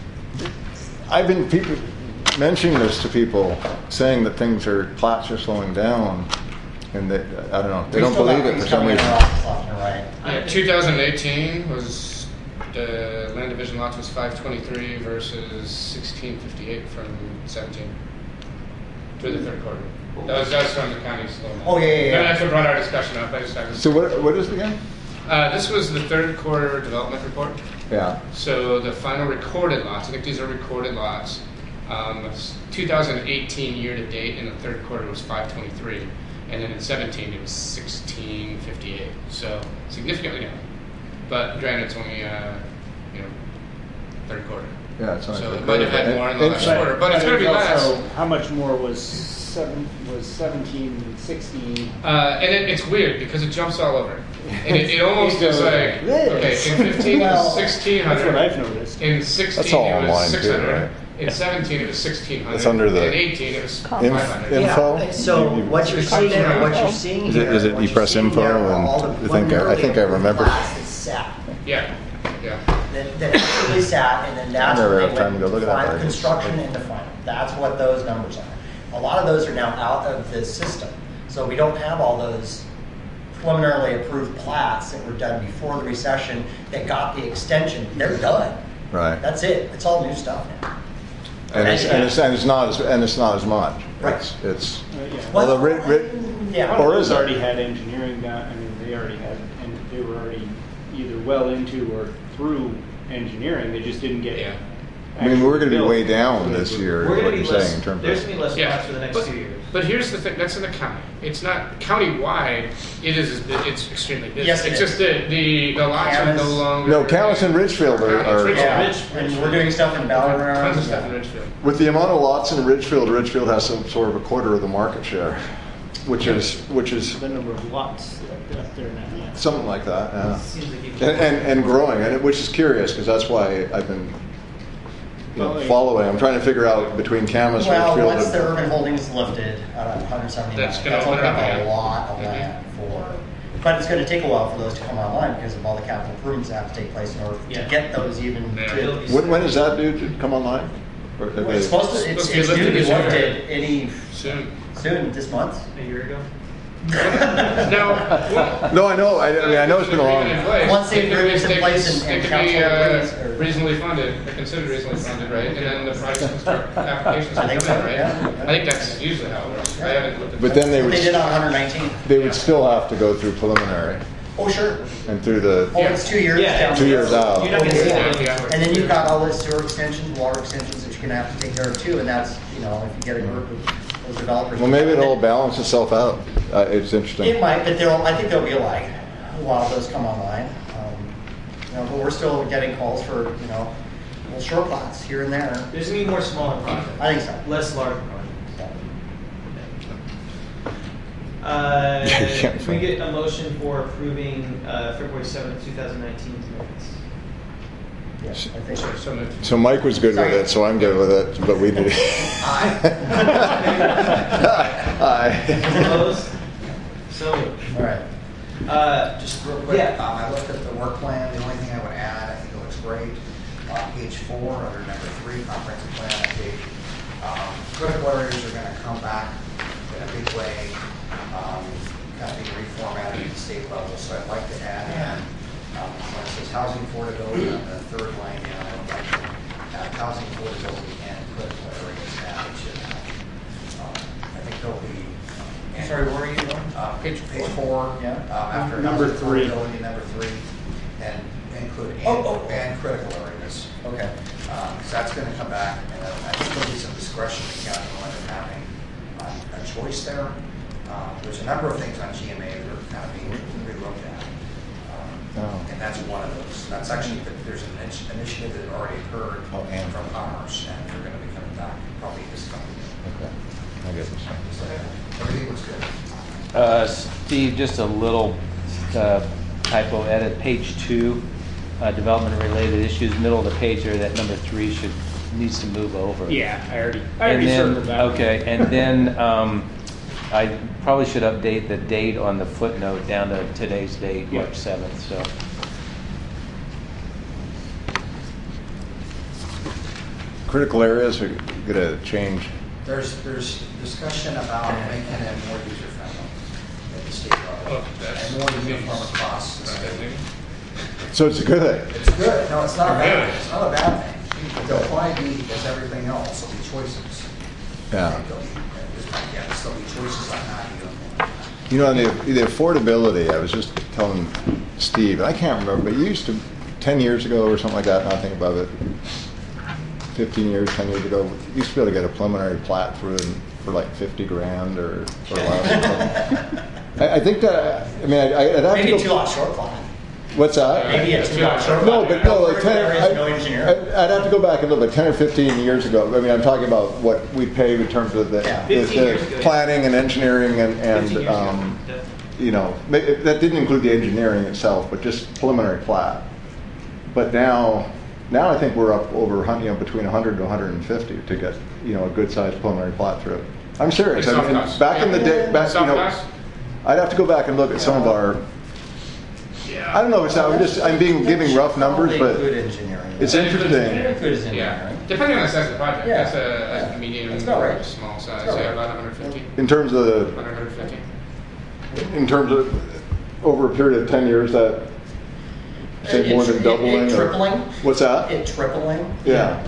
I've been people mentioning this to people, saying that things are, plats are slowing down, and that, I don't know, they We don't still got believe it things for some coming in reason. our office left and right. Yeah, two thousand eighteen was, the land division lots was five twenty-three versus sixteen fifty-eight from seventeen. Through the third quarter. That was, that was from the county's slow. Oh, yeah, yeah, yeah. And that's what brought our discussion up. I just, I was, So what, what is it again? uh, this was the third quarter development report. Yeah. So the final recorded lots, I think these are recorded lots, Um, two thousand eighteen year to date in the third quarter was five twenty-three, and then in seventeen it was sixteen fifty-eight. So significantly down. But granted, it's only uh, you know third quarter. Yeah, it's only So third it might have quarter, had but more in the it- last it's- quarter, but it's going to be also, less. how much more was seven, was seventeen, sixteen? Uh, and it, it's weird because it jumps all over. And it, it almost It is goes like, like this. okay, in fifteen it Well, was sixteen That's hundred. what I've noticed. In sixteen That's all it online, was too, six hundred. right? In seventeen it was sixteen hundred. It's under the In eighteen it was Inf- five hundred. info? Yeah, so what you're seeing, or what you're seeing Is it- here. is it what you you're press seeing info here are and all the I think I- I preliminarily think I remember. approved plats that sat. Yeah, yeah. That, that actually sat, and then that's never where have they time went to go look at that, final but I just- construction into final. That's what those numbers are. A lot of those are now out of the system, so we don't have all those preliminarily approved plats that were done before the recession that got the extension. They're done. Right. That's it. It's all new stuff now. And it's, and it's, and it's not as, and it's not as much. Right. It's, it's, Uh, yeah. well, the ri- ri- yeah. Or Or is is it? already had engineering done, I mean, they already had, and they were already either well into or through engineering, they just didn't get. Yeah. I mean, we're gonna be built. way down this year, We're what gonna you're be less, saying in terms there's of. gonna be less Yeah. spots for the next but, two years. But here's the thing, that's in the county. It's not county-wide, it is, it's extremely busy. Yes, it It's is. just that the, the lots are Camas- no longer. No, Callis and Ridgefield are, County, are, Ridgefield. Yeah, Rich- and we're doing stuff in Belleville. Tons of stuff in Ridgefield. with the amount of lots in Ridgefield, Ridgefield has some sort of a quarter of the market share, which is, which is The number of lots up up there now, yeah. something like that, yeah. Seems like you And, and, and growing, and it, which is curious, because that's why I've been, you know, Well, following. I'm trying to figure out between Camas, Well, Ridgefield, once the and- urban holdings is lifted, uh, one hundred seventy-nine, That's that's gonna opened up open up a again. lot of Mhm. land for, but it's gonna take a while for those to come online because of all the capital improvements that have to take place in order Yeah. to get those even Yeah. to. when, when is that due to come online? Or have Well, they- It's supposed to, it's, Supposed to be it's due to be lifted this year. lifted any, Soon. soon, this month. a year ago. Now, well, No, I know, I, I mean, I know it's been a long. Once the It could be- agreement's in they place could- and- and It could be council uh, agrees, or- reasonably funded, or considered reasonably funded, right? And then the projects can start, applications I can think come in, so, right? yeah, yeah. I think that's usually how it works. I haven't looked at. But then they They would, did on one hundred nineteen. they would still have to go through preliminary Oh, sure. and through the, Oh, it's two years Yeah, down. two years out. You're not gonna see that. Yeah. And then you've got all the sewer extensions, water extensions that you're gonna have to take care of too, and that's, you know, if you get a group of those developers. Well, maybe it'll balance itself out. Uh, it's interesting. It might, but there'll, I think there'll be a lag while those come online. Um, You know, but we're still getting calls for, you know, little short plots here and there. There's gonna be more smaller projects. I think so. Less large projects. So, Uh, Yeah, you can't can we find- get a motion for approving, uh, February seventh, two thousand nineteen minutes? yeah, I think so. So moved. So Mike was good with it, so I'm good with it, but we did. Aye. Opposed? So moved. All right. Uh, Just real quick, Yeah. um, I looked at the work plan, the only thing I would add, I think it looks great, on page four, under number three, comprehensive plan, I think, um, critical areas are gonna come back in a big way, um, kind of being reformatted at the state level, so I'd like to add in, um, when it says housing affordability on the third line, you know, I would like to have housing affordability and critical areas added to that. Um, I think there'll be. Sorry, where are you going? Uh, Page, page four. Yeah. um, After Number housing three. affordability, number three, and include and, Oh, oh, oh. and critical areas. Okay. Um, so that's gonna come back, and then I think there'll be some discretion the county will end up having um, a choice there. Um, there's a number of things on G M A that are kind of being relooked at. Um, Oh. And that's one of those. That's actually, there's an initi- initiative that already occurred Oh, and. from Commerce, and they're gonna be coming back probably this coming year. Okay. I get this. So everything looks good. Uh, Steve, just a little uh, typo edit, page two, uh, development-related issues, middle of the page there, that number three should, needs to move over. Yeah, I already, I And already then, circled that. okay, and then um, I probably should update the date on the footnote down to today's date, Yeah. March seventh, so. Critical areas are gonna change. There's, there's discussion about making it more user-friendly at the state level, Oh, that's- and more uniform across the Not state. good news. So it's a good thing. It's good, no, it's not a bad Really? thing, it's not a bad thing. There'll probably be, as everything else, there'll be choices. Yeah. There'll be, there's, yeah, there'll be choices on how you implement that. You know, the, the affordability, I was just telling Steve, and I can't remember, but you used to, ten years ago or something like that, now I think about it, fifteen years, ten years ago, you used to be able to get a preliminary plat through in, for like fifty grand or, or less. I, I think that, I mean, I, I'd have Maybe to a go. two-lot short plan. What's that? Maybe a two-lot short No, plan. but no, like Critical ten, areas, no engineering. I, I'd have to go back and look, but ten or fifteen years ago, I mean, I'm talking about what we paid in terms of the, Yeah. the, fifteen years the ago. planning and engineering and, fifteen and, years ago, um, definitely. you know, ma- that didn't include the engineering itself, but just preliminary plat. But now, now I think we're up over, hun- you know, between one hundred to one hundred fifty to get, you know, a good-sized preliminary plat through. I'm serious. Like I mean, soft cost. back in the day, back, you Soft know, cost? I'd have to go back and look at some of our, I don't know, it's not, I'm just, I'm being, giving rough numbers, They but include engineering. it's They interesting. include his Yeah, engineering. depending on the size of the project. Yeah. That's a, Yeah. a medium That's about right. or small size. That's about Yeah, right. about one hundred fifty. In terms of the, one hundred fifty. in terms of, over a period of ten years, that, say, It- more than it- it doubling? or- tripling. What's that? It tripling. Yeah.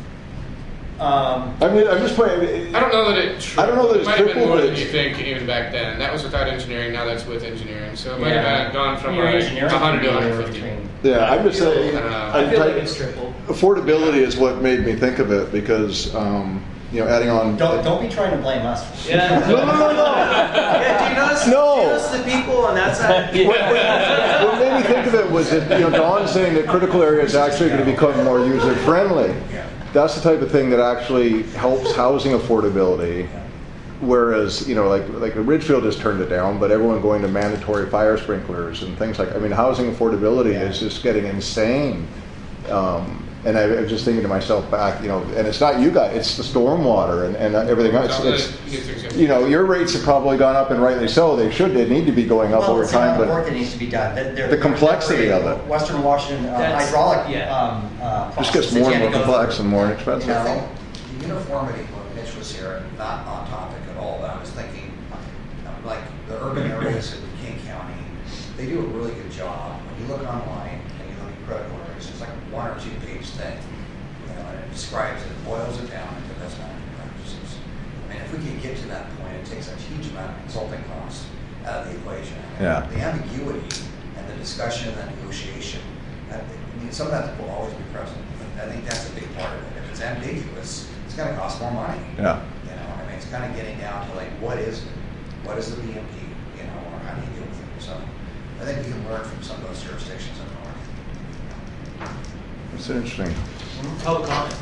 Um, I mean, I'm just playing. I don't know that it. Tri- I don't know that it it's might have been tripled, more but than you it's- think even back then. That was without engineering. Now that's with engineering. So it might Yeah. have been gone from your like engineering one hundred to could one be hundred anywhere fifty. between- Yeah, I'm just saying. I don't know. I I'm feel like type- it's triple. Affordability is what made me think of it because, um, you know, adding on. Don't, don't be trying to blame us. Yeah. No, no, no, no. Yeah, do you notice, No. do you notice the people on that side? What made me think of it was that, you know, Dawn's saying that critical area is actually going to become more user-friendly. That's the type of thing that actually helps housing affordability. Whereas, you know, like like Ridgefield just turned it down, but everyone going to mandatory fire sprinklers and things like, I mean, housing affordability is just getting insane. Um, and I, I was just thinking to myself back, you know, and it's not you guys, it's the stormwater and, and everything else. So It's, the- it's, you know, your rates have probably gone up, and rightly so. They should. They need to be going up Well, over it's the amount time. of work But that needs to be done. There- there- The complexity there's of it. Western Washington uh, That's- hydraulic yeah. um, uh, it process just gets that more you and more have to go complex through. and more I inexpensive. think the uniformity, when Mitch was here, not on topic at all, but I was thinking, um, like, the urban areas in King County, they do a really good job. When you look online and you look at critical areas, it's like a one or two page thing. You know, and it describes it, boils it down into best management practices. I mean, if we could get to that point, it takes a huge amount of consulting costs out of the equation. And Yeah. The ambiguity and the discussion and the negotiation, that, I mean, some of that will always be present. But I think that's a big part of it. If it's ambiguous, it's going to cost more money. Yeah. You know, I mean, it's kind of getting down to like, what is it? What is the B M P? You know, or how do you deal with it? So I think we can learn from some of those jurisdictions up north. It's interesting. Public comment.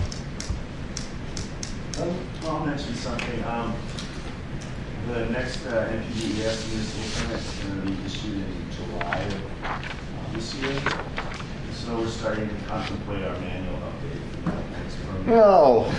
I'll mention something. Um, the next uh, N P D E S municipal permit is going to be issued in July of uh, this year. So we're starting to contemplate our manual update for that next permit. No.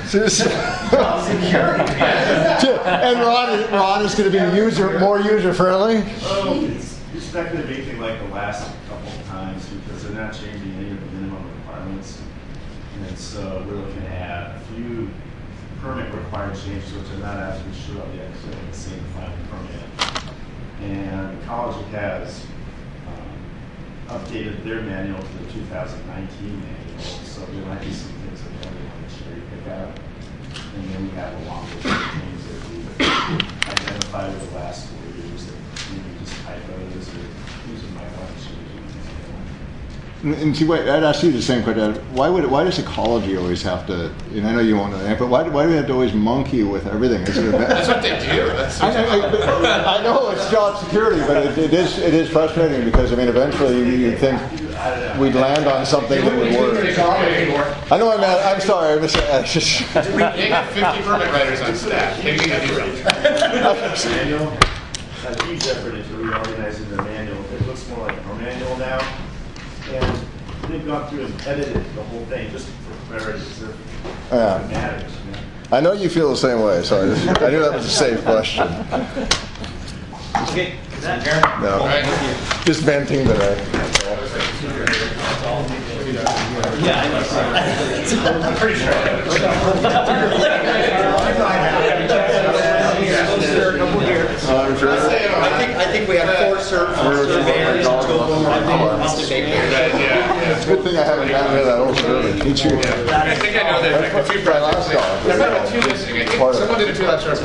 And Ron, is- Ron is going to be user more user friendly. Oh, it's, it's not going to be anything like the last couple of times because they're not changing any of the minimum requirements. And so we're looking at a few permit required changes which are not actually sure of yet, so the same final permit. And the college has um, updated their manual to the two thousand nineteen manual, so there might be some things that they want to cherry pick out. And then we have a long list of things that we've identified over the last four years that maybe just typos or things we might want to change in the manual. And, and see, wait, I'd ask you the same question. Why would why does ecology always have to? And I know you won't know that, but why, why do we have to always monkey with everything? Is it a That's what they do. That's I, I, I, I know it's job security, but it, it is it is frustrating because I mean, eventually you, you think we'd land on something that would work. I know I'm at, I'm sorry. I'm just, I just We have fifty permit writers on staff. Maybe we can do something. Manual, a huge effort into reorganizing the manual. It looks more like our manual now. And they've gone through and edited the whole thing just for clarity. So Yeah. it matters. You know? I know you feel the same way, so I, just, I knew that was a safe question. Okay, is that No, All right. just venting today. Yeah, I know. I'm pretty sure. I'm sure. I think, I think we have four sur- surveyors, two of them are It's a good thing I haven't gotten rid of that old survey. Teach you. I think I know there's like a few projects. There might have been two missing. I think someone did a two-lot short